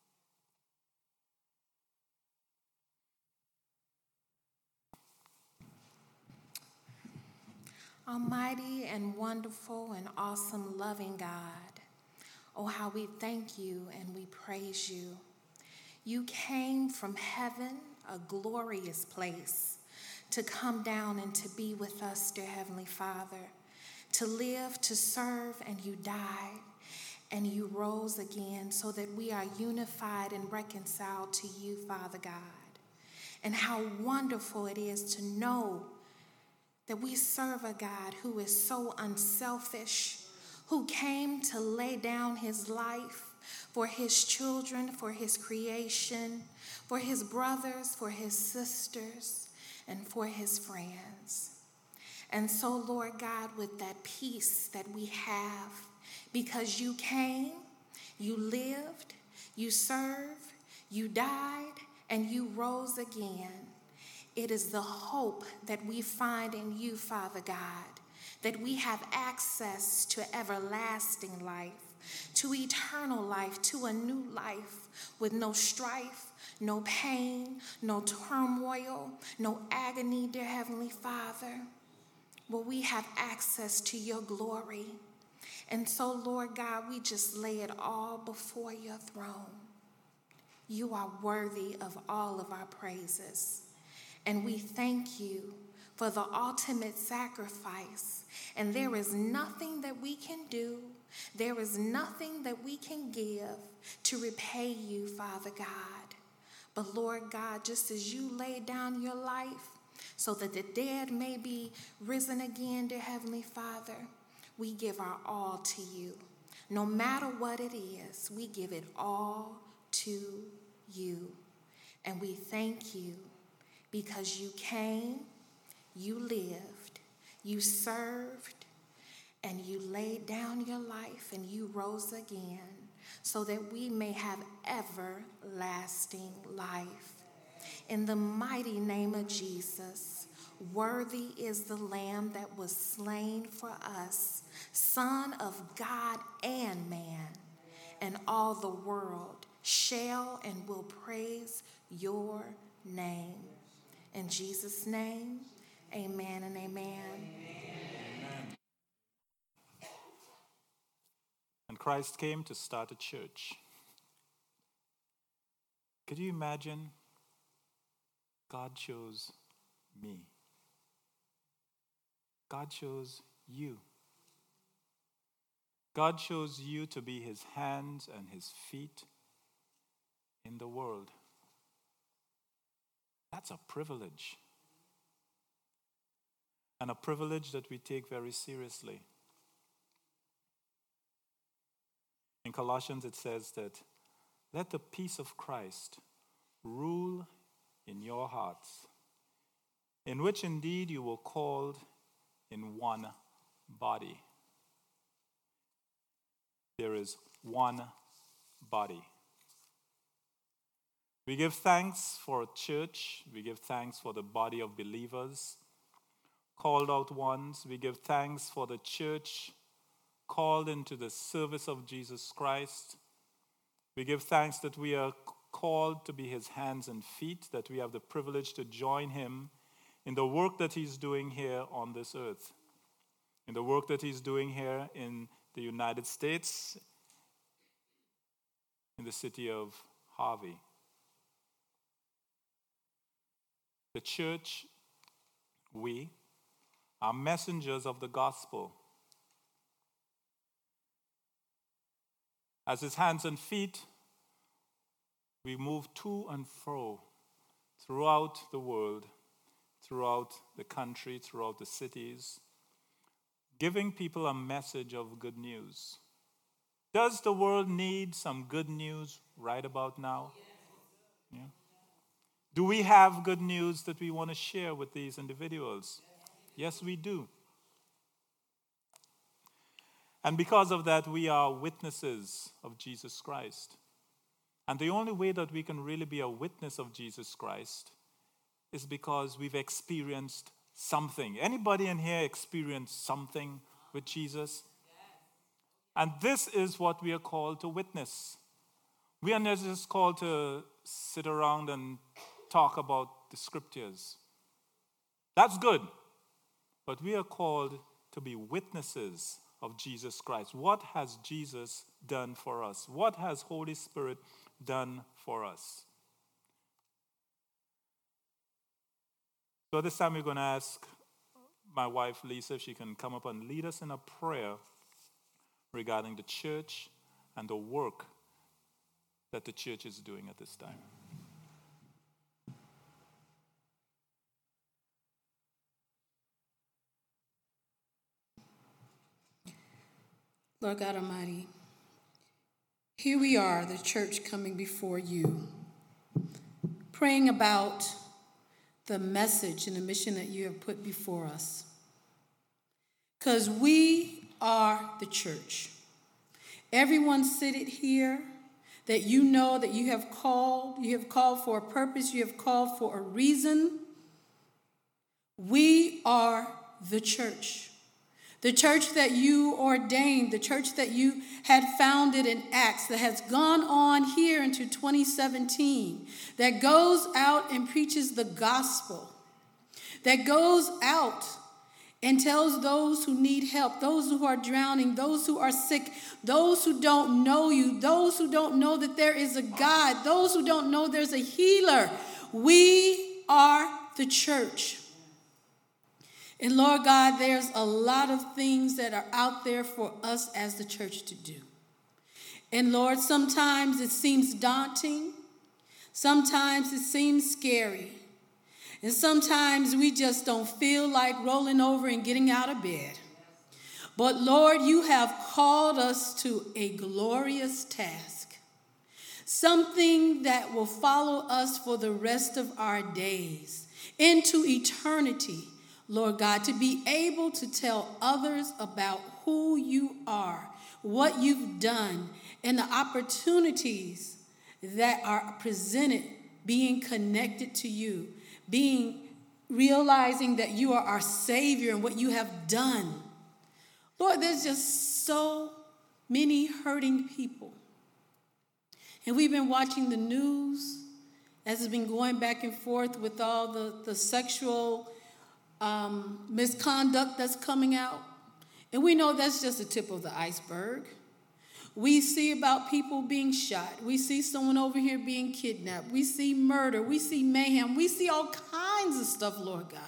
Almighty and wonderful and awesome loving God, oh, how we thank you and we praise you. You came from heaven, a glorious place, to come down and to be with us, dear Heavenly Father, to live, to serve, and you died, and you rose again so that we are unified and reconciled to you, Father God. And how wonderful it is to know that we serve a God who is so unselfish, who came to lay down his life for his children, for his creation, for his brothers, for his sisters, and for his friends. And so, Lord God, with that peace that we have, because you came, you lived, you served, you died, and you rose again, it is the hope that we find in you, Father God, that we have access to everlasting life, to eternal life, to a new life with no strife, no pain, no turmoil, no agony, dear Heavenly Father. Well, we have access to your glory. And so, Lord God, we just lay it all before your throne. You are worthy of all of our praises. And we thank you for the ultimate sacrifice. And there is nothing that we can do, there is nothing that we can give to repay you, Father God. But Lord God, just as you laid down your life so that the dead may be risen again, dear Heavenly Father, we give our all to you. No matter what it is, we give it all to you. And we thank you because you came, you lived, you served, and you laid down your life and you rose again so that we may have everlasting life. In the mighty name of Jesus, worthy is the Lamb that was slain for us, Son of God and man, and all the world shall and will praise your name. In Jesus' name, amen and amen. Amen. And Christ came to start a church. Could you imagine? God chose me. God chose you. God chose you to be his hands and his feet in the world. That's a privilege. And a privilege that we take very seriously. In Colossians it says that, let the peace of Christ rule in your hearts, in which indeed you were called in one body. There is one body. We give thanks for a church. We give thanks for the body of believers, called out ones. We give thanks for the church called into the service of Jesus Christ. We give thanks that we are called to be his hands and feet, that we have the privilege to join him in the work that he's doing here on this earth, in the work that he's doing here in the United States, in the city of Harvey. The church, we, are messengers of the gospel. As his hands and feet, we move to and fro throughout the world, throughout the country, throughout the cities, giving people a message of good news. Does the world need some good news right about now? Yeah. Do we have good news that we want to share with these individuals? Yes, we do. And because of that, we are witnesses of Jesus Christ. And the only way that we can really be a witness of Jesus Christ is because we've experienced something. Anybody in here experienced something with Jesus? And this is what we are called to witness. We are not just called to sit around and talk about the scriptures. That's good. But we are called to be witnesses of Jesus Christ. What has Jesus done for us? What has Holy Spirit done for us? So this time we're going to ask my wife Lisa if she can come up and lead us in a prayer regarding the church and the work that the church is doing at this time. Lord God Almighty, here we are, the church coming before you, praying about the message and the mission that you have put before us. Because we are the church. Everyone seated here that you know that you have called, you have called for a purpose, you have called for a reason. We are the church. The church that you ordained, the church that you had founded in Acts, that has gone on here into twenty seventeen, that goes out and preaches the gospel, that goes out and tells those who need help, those who are drowning, those who are sick, those who don't know you, those who don't know that there is a God, those who don't know there's a healer. We are the church. And Lord God, there's a lot of things that are out there for us as the church to do. And Lord, sometimes it seems daunting. Sometimes it seems scary. And sometimes we just don't feel like rolling over and getting out of bed. But Lord, you have called us to a glorious task. Something that will follow us for the rest of our days into eternity. Lord God, to be able to tell others about who you are, what you've done, and the opportunities that are presented being connected to you, being realizing that you are our Savior and what you have done. Lord, there's just so many hurting people. And we've been watching the news as it's been going back and forth with all the, the sexual Um, misconduct that's coming out. And we know that's just the tip of the iceberg. We see about people being shot. We see someone over here being kidnapped. We see murder. We see mayhem. We see all kinds of stuff, Lord God.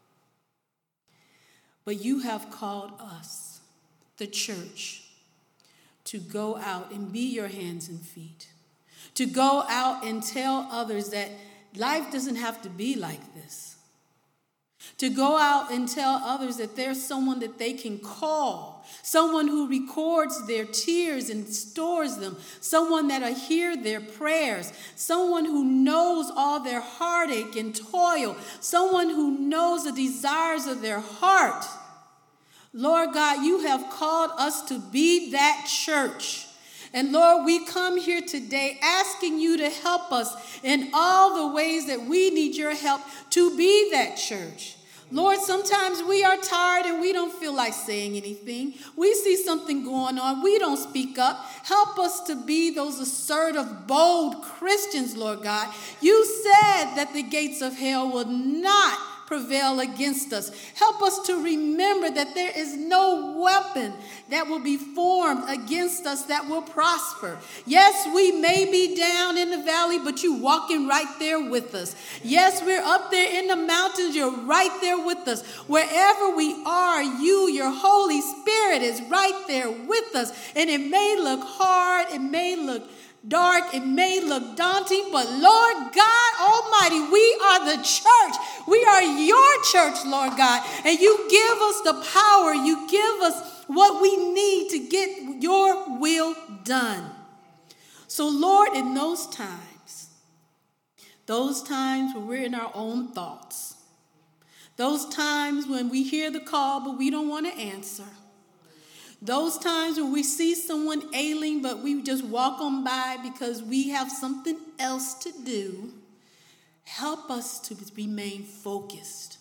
But you have called us, the church, to go out and be your hands and feet, to go out and tell others that life doesn't have to be like this, to go out and tell others that there's someone that they can call, someone who records their tears and stores them, someone that'll hear their prayers, someone who knows all their heartache and toil, someone who knows the desires of their heart. Lord God, you have called us to be that church. And Lord, we come here today asking you to help us in all the ways that we need your help to be that church. Lord, sometimes we are tired and we don't feel like saying anything. We see something going on. We don't speak up. Help us to be those assertive, bold Christians, Lord God. You said that the gates of hell will not prevail against us. Help us to remember that there is no weapon that will be formed against us that will prosper. Yes, we may be down in the valley, but you're walking right there with us. Yes, we're up there in the mountains. You're right there with us. Wherever we are, you, your Holy Spirit, is right there with us. And it may look hard. It may look dark, it may look daunting, but Lord God Almighty, we are the church. We are your church, Lord God. And you give us the power. You give us what we need to get your will done. So Lord, in those times, those times when we're in our own thoughts, those times when we hear the call, but we don't want to answer, those times when we see someone ailing, but we just walk on by because we have something else to do, help us to remain focused.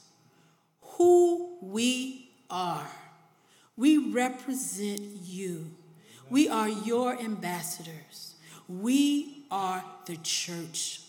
Who we are. We represent you. We are your ambassadors. We are the church.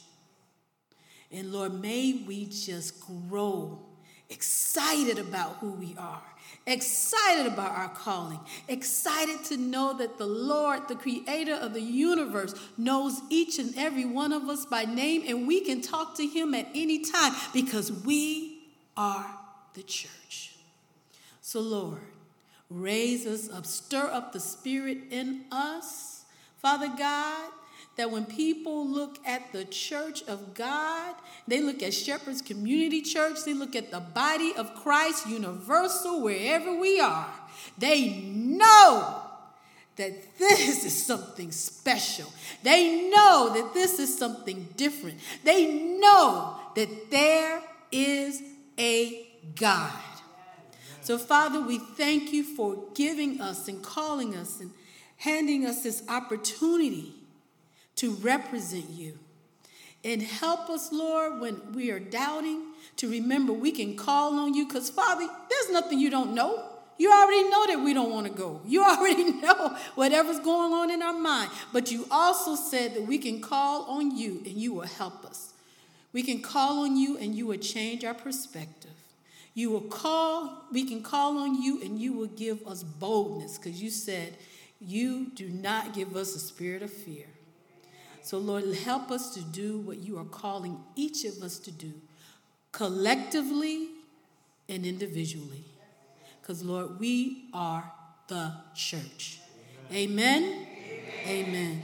And Lord, may we just grow excited about who we are. Excited about our calling, excited to know that the Lord, the creator of the universe, knows each and every one of us by name, and we can talk to him at any time because we are the church. So Lord, raise us up, stir up the spirit in us, Father God, that when people look at the church of God, they look at Shepherd's Community Church, they look at the body of Christ, universal, wherever we are, they know that this is something special. They know that this is something different. They know that there is a God. So, Father, we thank you for giving us and calling us and handing us this opportunity to represent you. And help us, Lord, when we are doubting, to remember we can call on you because, Father, there's nothing you don't know. You already know that we don't want to go. You already know whatever's going on in our mind. But you also said that we can call on you and you will help us. We can call on you and you will change our perspective. You will call, we can call on you and you will give us boldness because you said you do not give us a spirit of fear. So, Lord, help us to do what you are calling each of us to do, collectively and individually. Because, Lord, we are the church. Amen? Amen. Amen.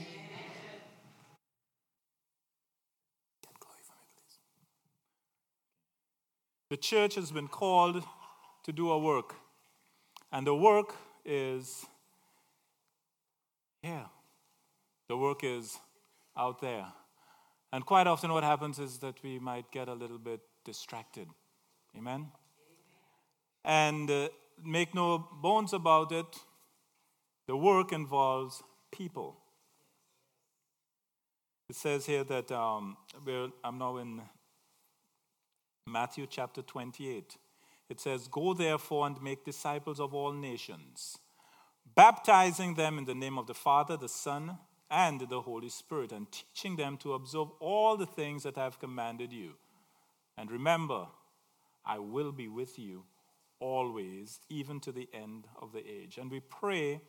The church has been called to do a work. And the work is here. The work is out there. And quite often what happens is that we might get a little bit distracted. Amen? And uh, make no bones about it, the work involves people. It says here that, um, we're, I'm now in Matthew chapter twenty-eight. It says, "Go therefore and make disciples of all nations, baptizing them in the name of the Father, the Son, and the Holy Spirit, and teaching them to observe all the things that I have commanded you. And remember, I will be with you always, even to the end of the age." And we pray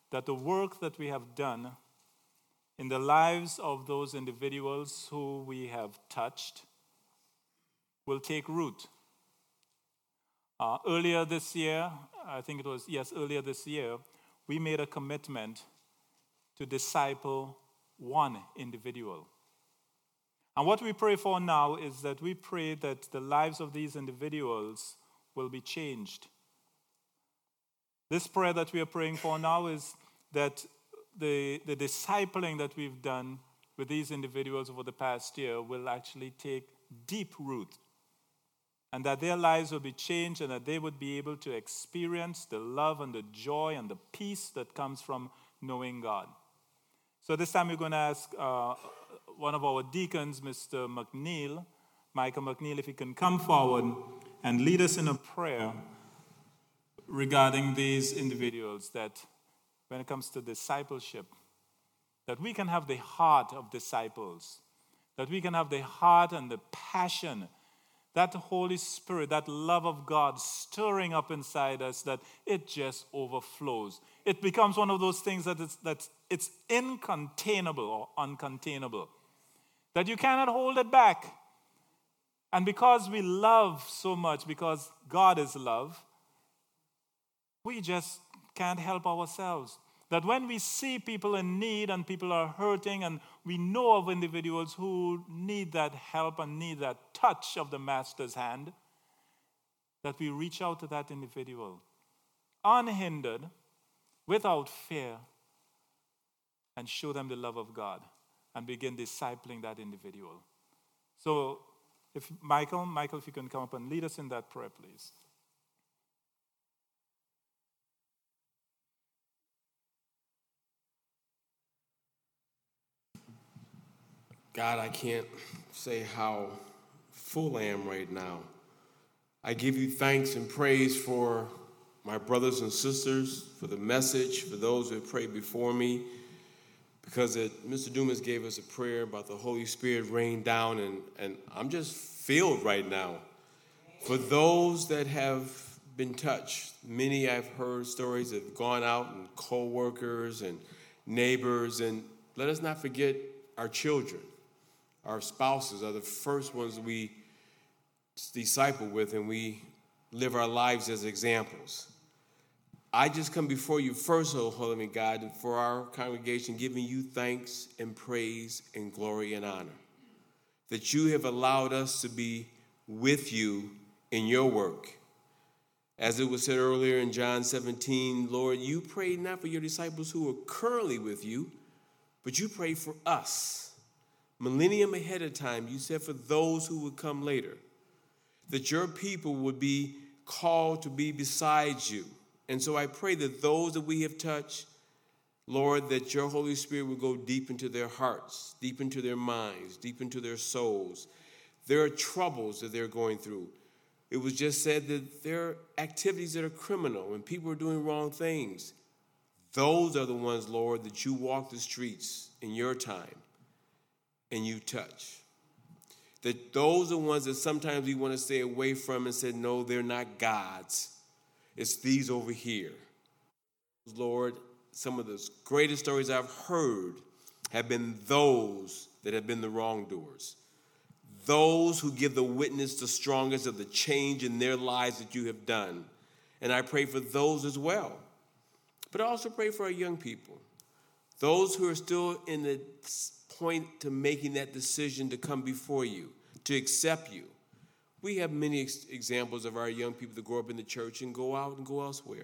that the work that we have done in the lives of those individuals who we have touched will take root. Uh, earlier this year, I think it was, yes, earlier this year, we made a commitment to disciple one individual. And what we pray for now is that we pray that the lives of these individuals will be changed. This prayer that we are praying for now is that the, the discipling that we've done with these individuals over the past year will actually take deep root, and that their lives will be changed, and that they would be able to experience the love and the joy and the peace that comes from knowing God. So this time we're going to ask uh, one of our deacons, Mister McNeil, Michael McNeil, if he can come forward and lead us in a prayer regarding these individuals, that when it comes to discipleship, that we can have the heart of disciples, that we can have the heart and the passion, that Holy Spirit, that love of God stirring up inside us, that it just overflows. It becomes one of those things that it's, that it's incontainable or uncontainable, that you cannot hold it back. And because we love so much, because God is love, we just can't help ourselves. That when we see people in need and people are hurting, and we know of individuals who need that help and need that touch of the Master's hand, that we reach out to that individual unhindered, without fear, and show them the love of God and begin discipling that individual. So if Michael, Michael, if you can come up and lead us in that prayer, please. God, I can't say how full I am right now. I give you thanks and praise for my brothers and sisters, for the message, for those who have prayed before me, because it, Mister Dumas gave us a prayer about the Holy Spirit rain down, and, and I'm just filled right now. For those that have been touched, many I've heard stories that have gone out, and co-workers and neighbors, and let us not forget our children. Our spouses are the first ones we disciple with, and we live our lives as examples. I just come before you first, O Holy God, and for our congregation, giving you thanks and praise and glory and honor, that you have allowed us to be with you in your work. As it was said earlier in John seventeen, Lord, you prayed not for your disciples who are currently with you, but you prayed for us. Millennium ahead of time, you said for those who would come later, that your people would be called to be beside you. And so I pray that those that we have touched, Lord, that your Holy Spirit will go deep into their hearts, deep into their minds, deep into their souls. There are troubles that they're going through. It was just said that there are activities that are criminal and people are doing wrong things. Those are the ones, Lord, that you walk the streets in your time and you touch. That those are the ones that sometimes we want to stay away from and say, no, they're not God's. It's these over here. Lord, some of the greatest stories I've heard have been those that have been the wrongdoers. Those who give the witness the strongest of the change in their lives that you have done. And I pray for those as well. But I also pray for our young people. Those who are still in the point to making that decision to come before you, to accept you. We have many ex- examples of our young people that grow up in the church and go out and go elsewhere.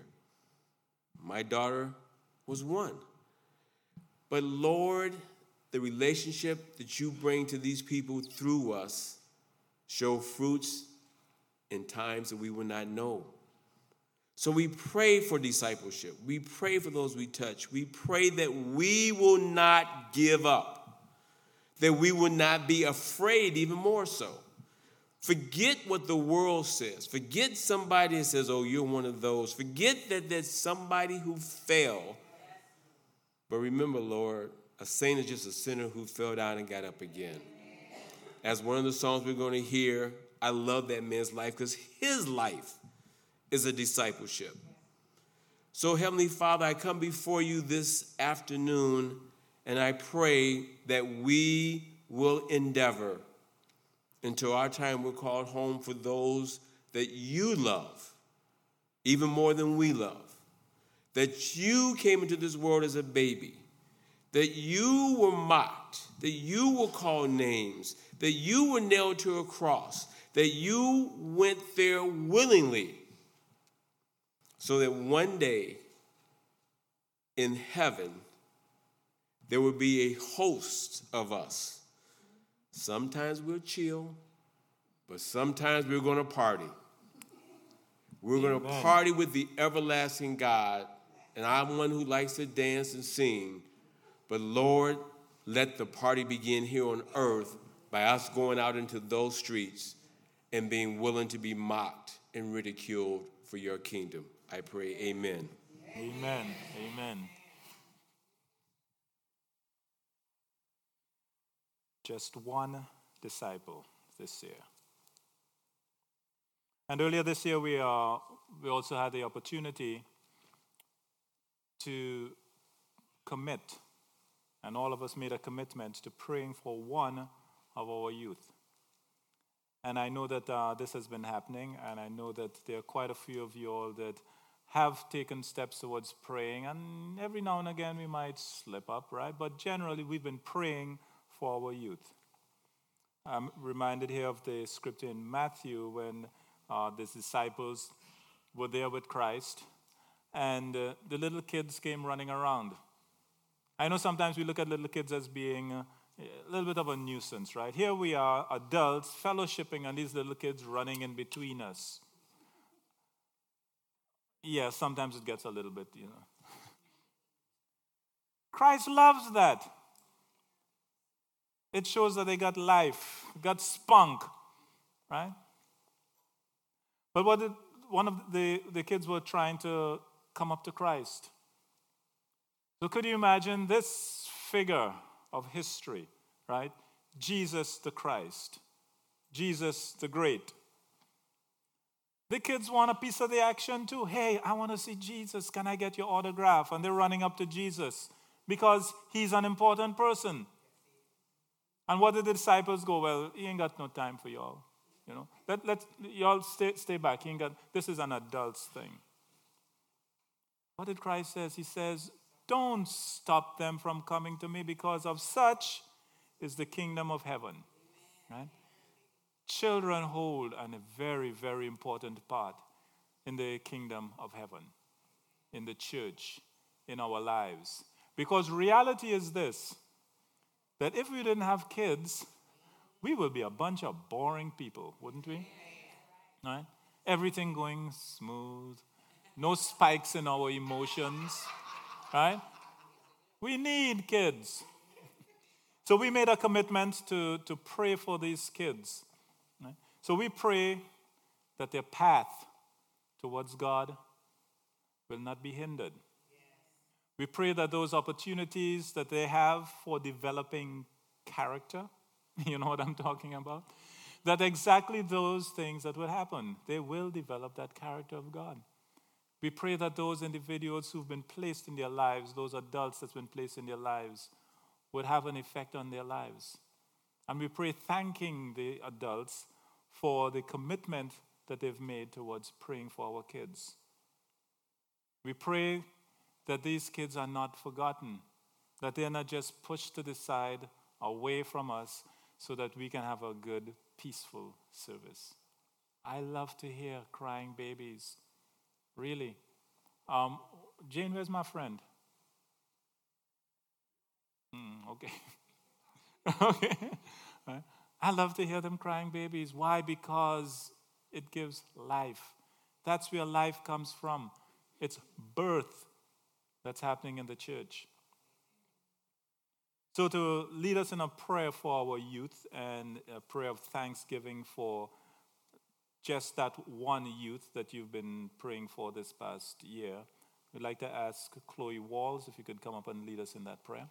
My daughter was one. But Lord, the relationship that you bring to these people through us show fruits in times that we will not know. So we pray for discipleship. We pray for those we touch. We pray that we will not give up, that we will not be afraid even more so. Forget what the world says. Forget somebody that says, oh, you're one of those. Forget that there's somebody who fell. But remember, Lord, a saint is just a sinner who fell down and got up again. As one of the songs we're going to hear, I love that man's life because his life is a discipleship. So, Heavenly Father, I come before you this afternoon, and I pray that we will endeavor until our time we're called home for those that you love, even more than we love, that you came into this world as a baby, that you were mocked, that you were called names, that you were nailed to a cross, that you went there willingly, so that one day in heaven there will be a host of us. Sometimes we'll chill, but sometimes we're going to party. We're going to party with the everlasting God, and I'm one who likes to dance and sing. But Lord, let the party begin here on earth by us going out into those streets and being willing to be mocked and ridiculed for your kingdom. I pray, amen. Amen. Amen. Just one disciple this year. And earlier this year, we, uh, we also had the opportunity to commit, and all of us made a commitment to praying for one of our youth. And I know that uh, this has been happening, and I know that there are quite a few of you all that have taken steps towards praying, and every now and again we might slip up, right? But generally, we've been praying for our youth. I'm reminded here of the scripture in Matthew when uh, the disciples were there with Christ, and uh, the little kids came running around. I know sometimes we look at little kids as being uh, a little bit of a nuisance, right? Here we are, adults, fellowshipping, and these little kids running in between us. Yeah, sometimes it gets a little bit, you know. Christ loves that. It shows that they got life, got spunk, right? But what did, one of the, the kids were trying to come up to Christ. So could you imagine this figure of history, right? Jesus the Christ, Jesus the Great. The kids want a piece of the action too. Hey, I want to see Jesus. Can I get your autograph? And they're running up to Jesus because he's an important person. And what did the disciples go? Well, he ain't got no time for y'all. You know, let let y'all stay stay back. He ain't got. This is an adult's thing. What did Christ says? He says, "Don't stop them from coming to me, because of such is the kingdom of heaven." Right? Children hold a very, very important part in the kingdom of heaven, in the church, in our lives. Because reality is this, that if we didn't have kids, we would be a bunch of boring people, wouldn't we? Right? Everything going smooth, no spikes in our emotions, right? We need kids. So we made a commitment to, to pray for these kids. Right? So we pray that their path towards God will not be hindered. We pray that those opportunities that they have for developing character, you know what I'm talking about? That exactly those things that will happen, they will develop that character of God. We pray that those individuals who've been placed in their lives, those adults that's been placed in their lives, would have an effect on their lives. And we pray thanking the adults for the commitment that they've made towards praying for our kids. We pray that these kids are not forgotten, that they're not just pushed to the side, away from us, so that we can have a good, peaceful service. I love to hear crying babies. Really. Um, Jane, where's my friend? Mm, okay. okay. Right. I love to hear them crying babies. Why? Because it gives life. That's where life comes from. It's birth that's happening in the church. So to lead us in a prayer for our youth and a prayer of thanksgiving for just that one youth that you've been praying for this past year, we'd like to ask Chloe Walls if you could come up and lead us in that prayer.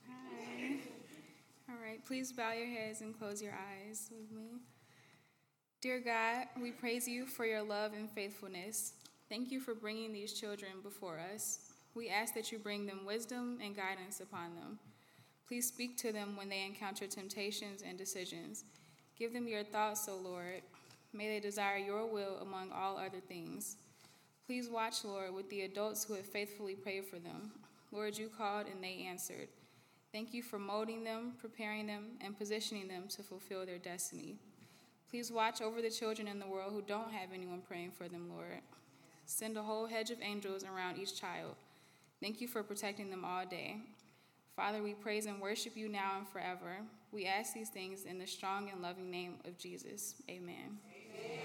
Hi. All right, please bow your heads and close your eyes with me. Dear God, we praise you for your love and faithfulness. Thank you for bringing these children before us. We ask that you bring them wisdom and guidance upon them. Please speak to them when they encounter temptations and decisions. Give them your thoughts, O Lord. May they desire your will among all other things. Please watch, Lord, with the adults who have faithfully prayed for them. Lord, you called and they answered. Thank you for molding them, preparing them, and positioning them to fulfill their destiny. Please watch over the children in the world who don't have anyone praying for them, Lord. Send a whole hedge of angels around each child. Thank you for protecting them all day. Father, we praise and worship you now and forever. We ask these things in the strong and loving name of Jesus. Amen. Amen.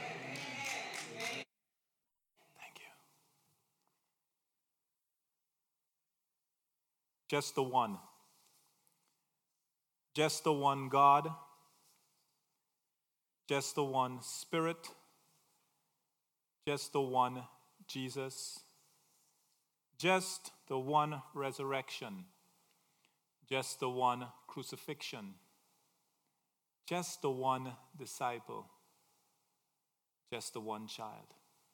Thank you. Just the one. Just the one God. Just the one Spirit. Just the one Jesus. Just the one resurrection. Just the one crucifixion. Just the one disciple. Just the one child.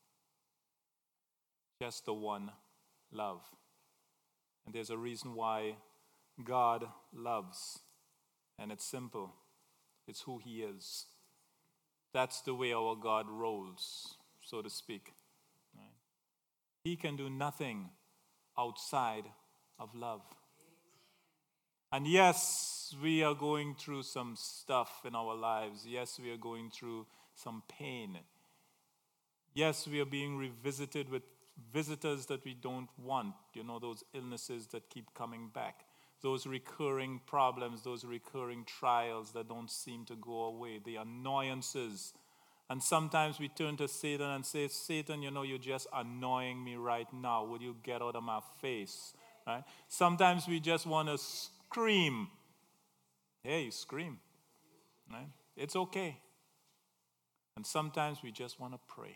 Just the one love. And there's a reason why God loves. And it's simple. It's who he is. That's the way our God rolls, so to speak. Right? He can do nothing outside of love. And yes, we are going through some stuff in our lives. Yes, we are going through some pain. Yes, we are being revisited with visitors that we don't want. You know, those illnesses that keep coming back. Those recurring problems, those recurring trials that don't seem to go away. The annoyances. And sometimes we turn to Satan and say, Satan, you know, you're just annoying me right now. Would you get out of my face? Right? Sometimes we just want to scream. Hey, you scream. Right? It's okay. And sometimes we just want to pray.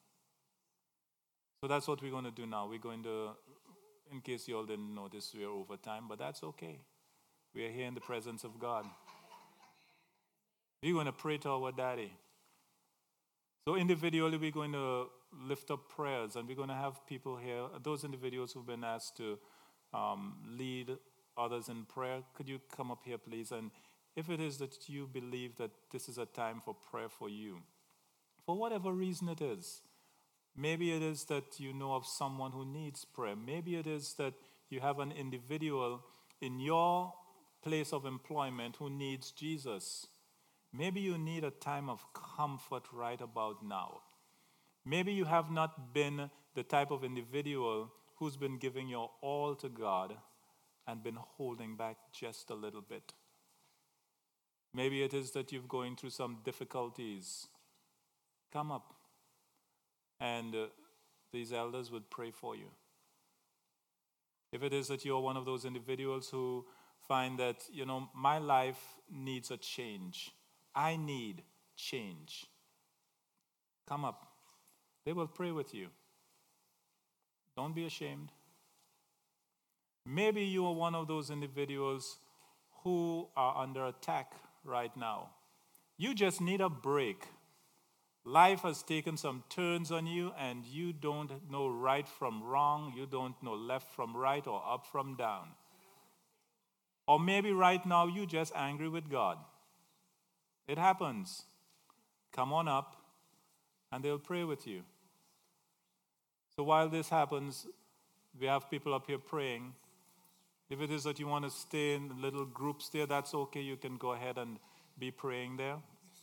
So that's what we're going to do now. We're going to, in case you all didn't notice, we're over time, but that's okay. We are here in the presence of God. We're going to pray to our daddy. So individually, we're going to lift up prayers, and we're going to have people here, those individuals who've been asked to um, lead others in prayer. Could you come up here, please? And if it is that you believe that this is a time for prayer for you, for whatever reason it is, maybe it is that you know of someone who needs prayer. Maybe it is that you have an individual in your place of employment who needs Jesus. Maybe you need a time of comfort right about now. Maybe you have not been the type of individual who's been giving your all to God and been holding back just a little bit. Maybe it is that you're going through some difficulties. Come up, and uh, these elders would pray for you. If it is that you're one of those individuals who find that, you know, my life needs a change. I need change. Come up. They will pray with you. Don't be ashamed. Maybe you are one of those individuals who are under attack right now. You just need a break. Life has taken some turns on you, and you don't know right from wrong. You don't know left from right or up from down. Or maybe right now you're just angry with God. It happens. Come on up, and they'll pray with you. So while this happens, we have people up here praying. If it is that you want to stay in little groups there, that's okay. You can go ahead and be praying there.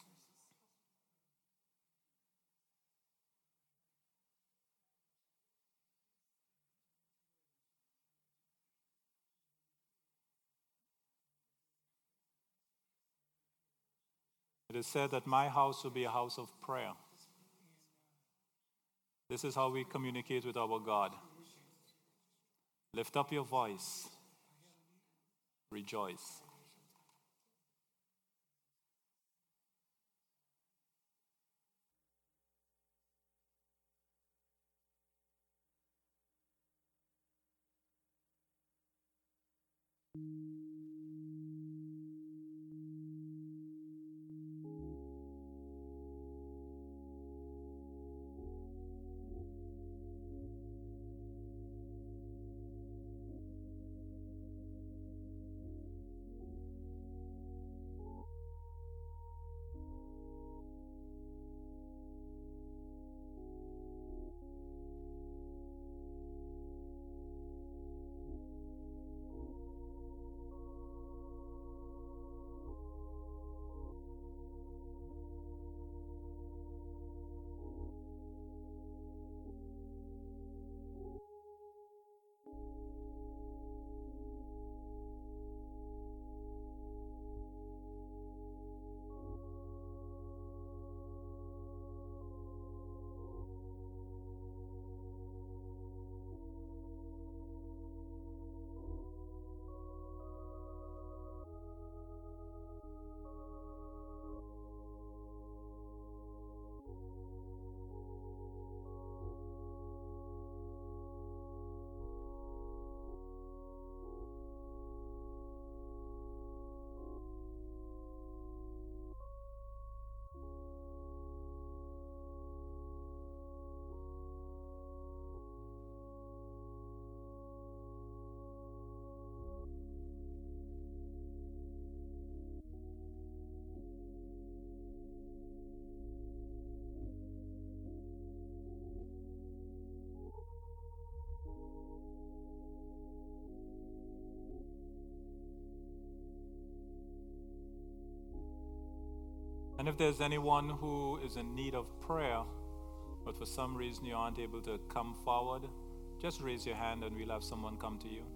It is said that my house will be a house of prayer. This is how we communicate with our God. Lift up your voice. Rejoice. And if there's anyone who is in need of prayer, but for some reason you aren't able to come forward, just raise your hand and we'll have someone come to you.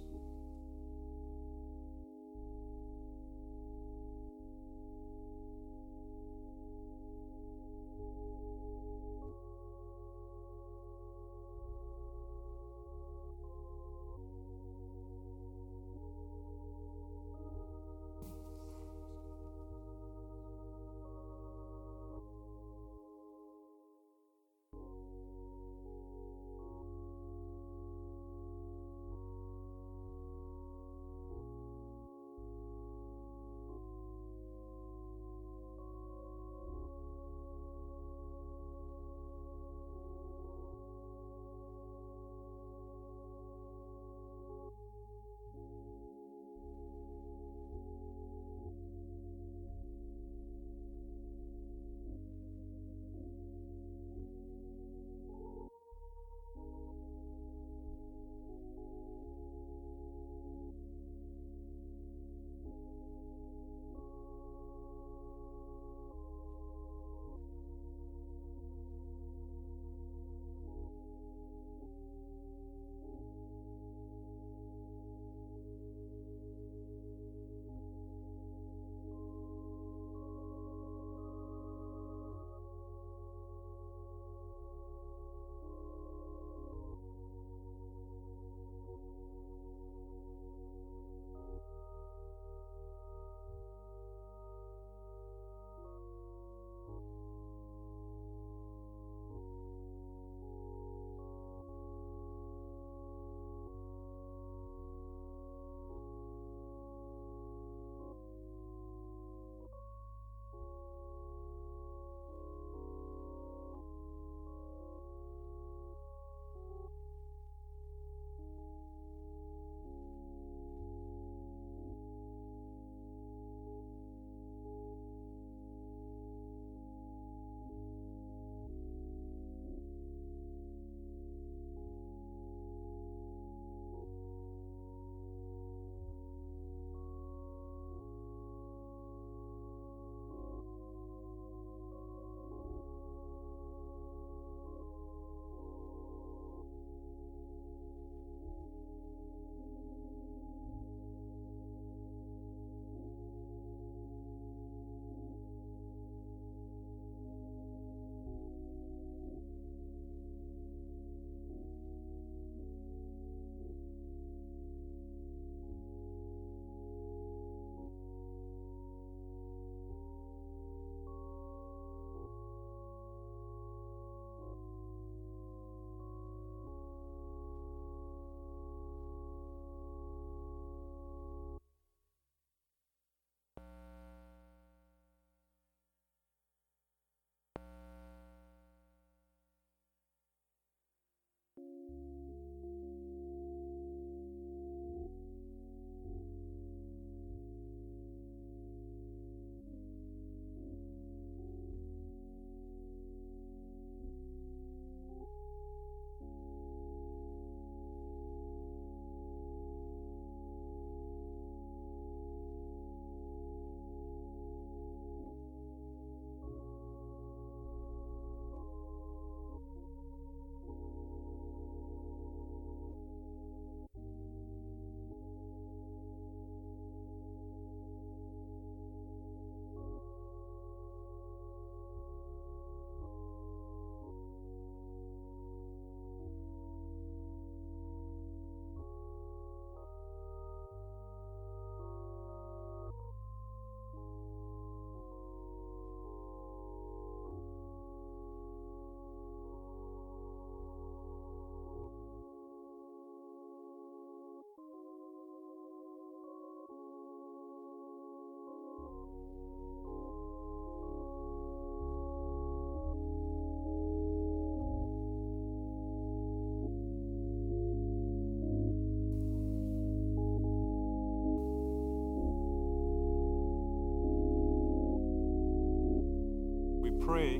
pray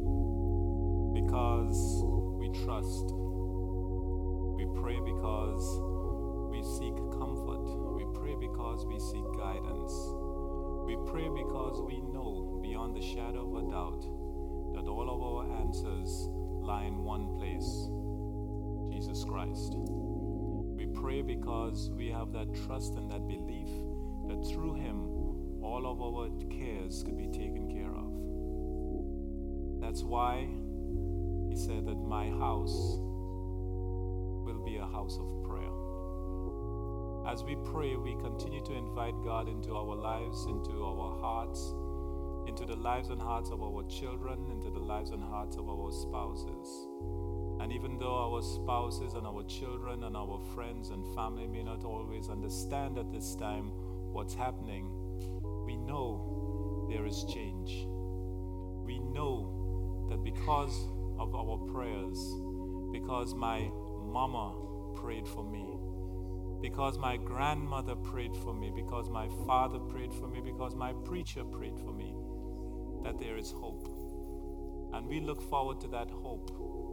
because we trust. We pray because we seek comfort. We pray because we seek guidance. We pray because we know beyond the shadow of a doubt that all of our answers lie in one place, Jesus Christ. We pray because we have that trust and that belief that through him all of our cares could be taken care of. That's why he said that my house will be a house of prayer. As we pray, we continue to invite God into our lives, into our hearts, into the lives and hearts of our children, into the lives and hearts of our spouses. And even though our spouses and our children and our friends and family may not always understand at this time what's happening, we know there is change. We know that because of our prayers, because my mama prayed for me, because my grandmother prayed for me, because my father prayed for me, because my preacher prayed for me, that there is hope. And we look forward to that hope.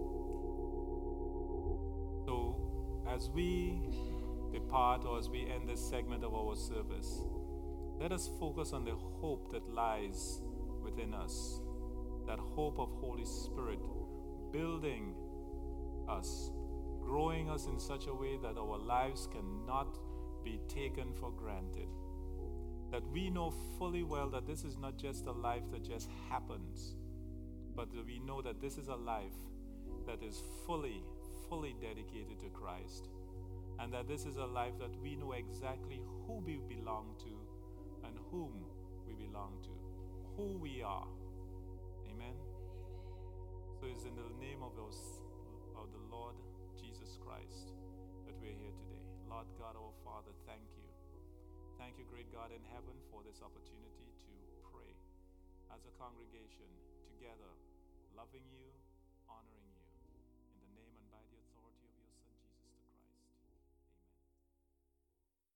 So as we depart, or as we end this segment of our service, let us focus on the hope that lies within us, that hope of Holy Spirit building us, growing us in such a way that our lives cannot be taken for granted. That we know fully well that this is not just a life that just happens, but that we know that this is a life that is fully, fully dedicated to Christ. And that this is a life that we know exactly who we belong to and whom we belong to, who we are. Amen? So it's in the name of, those, of the Lord Jesus Christ that we're here today. Lord God, our Father, thank you. Thank you, great God in heaven, for this opportunity to pray as a congregation together, loving you, honoring you.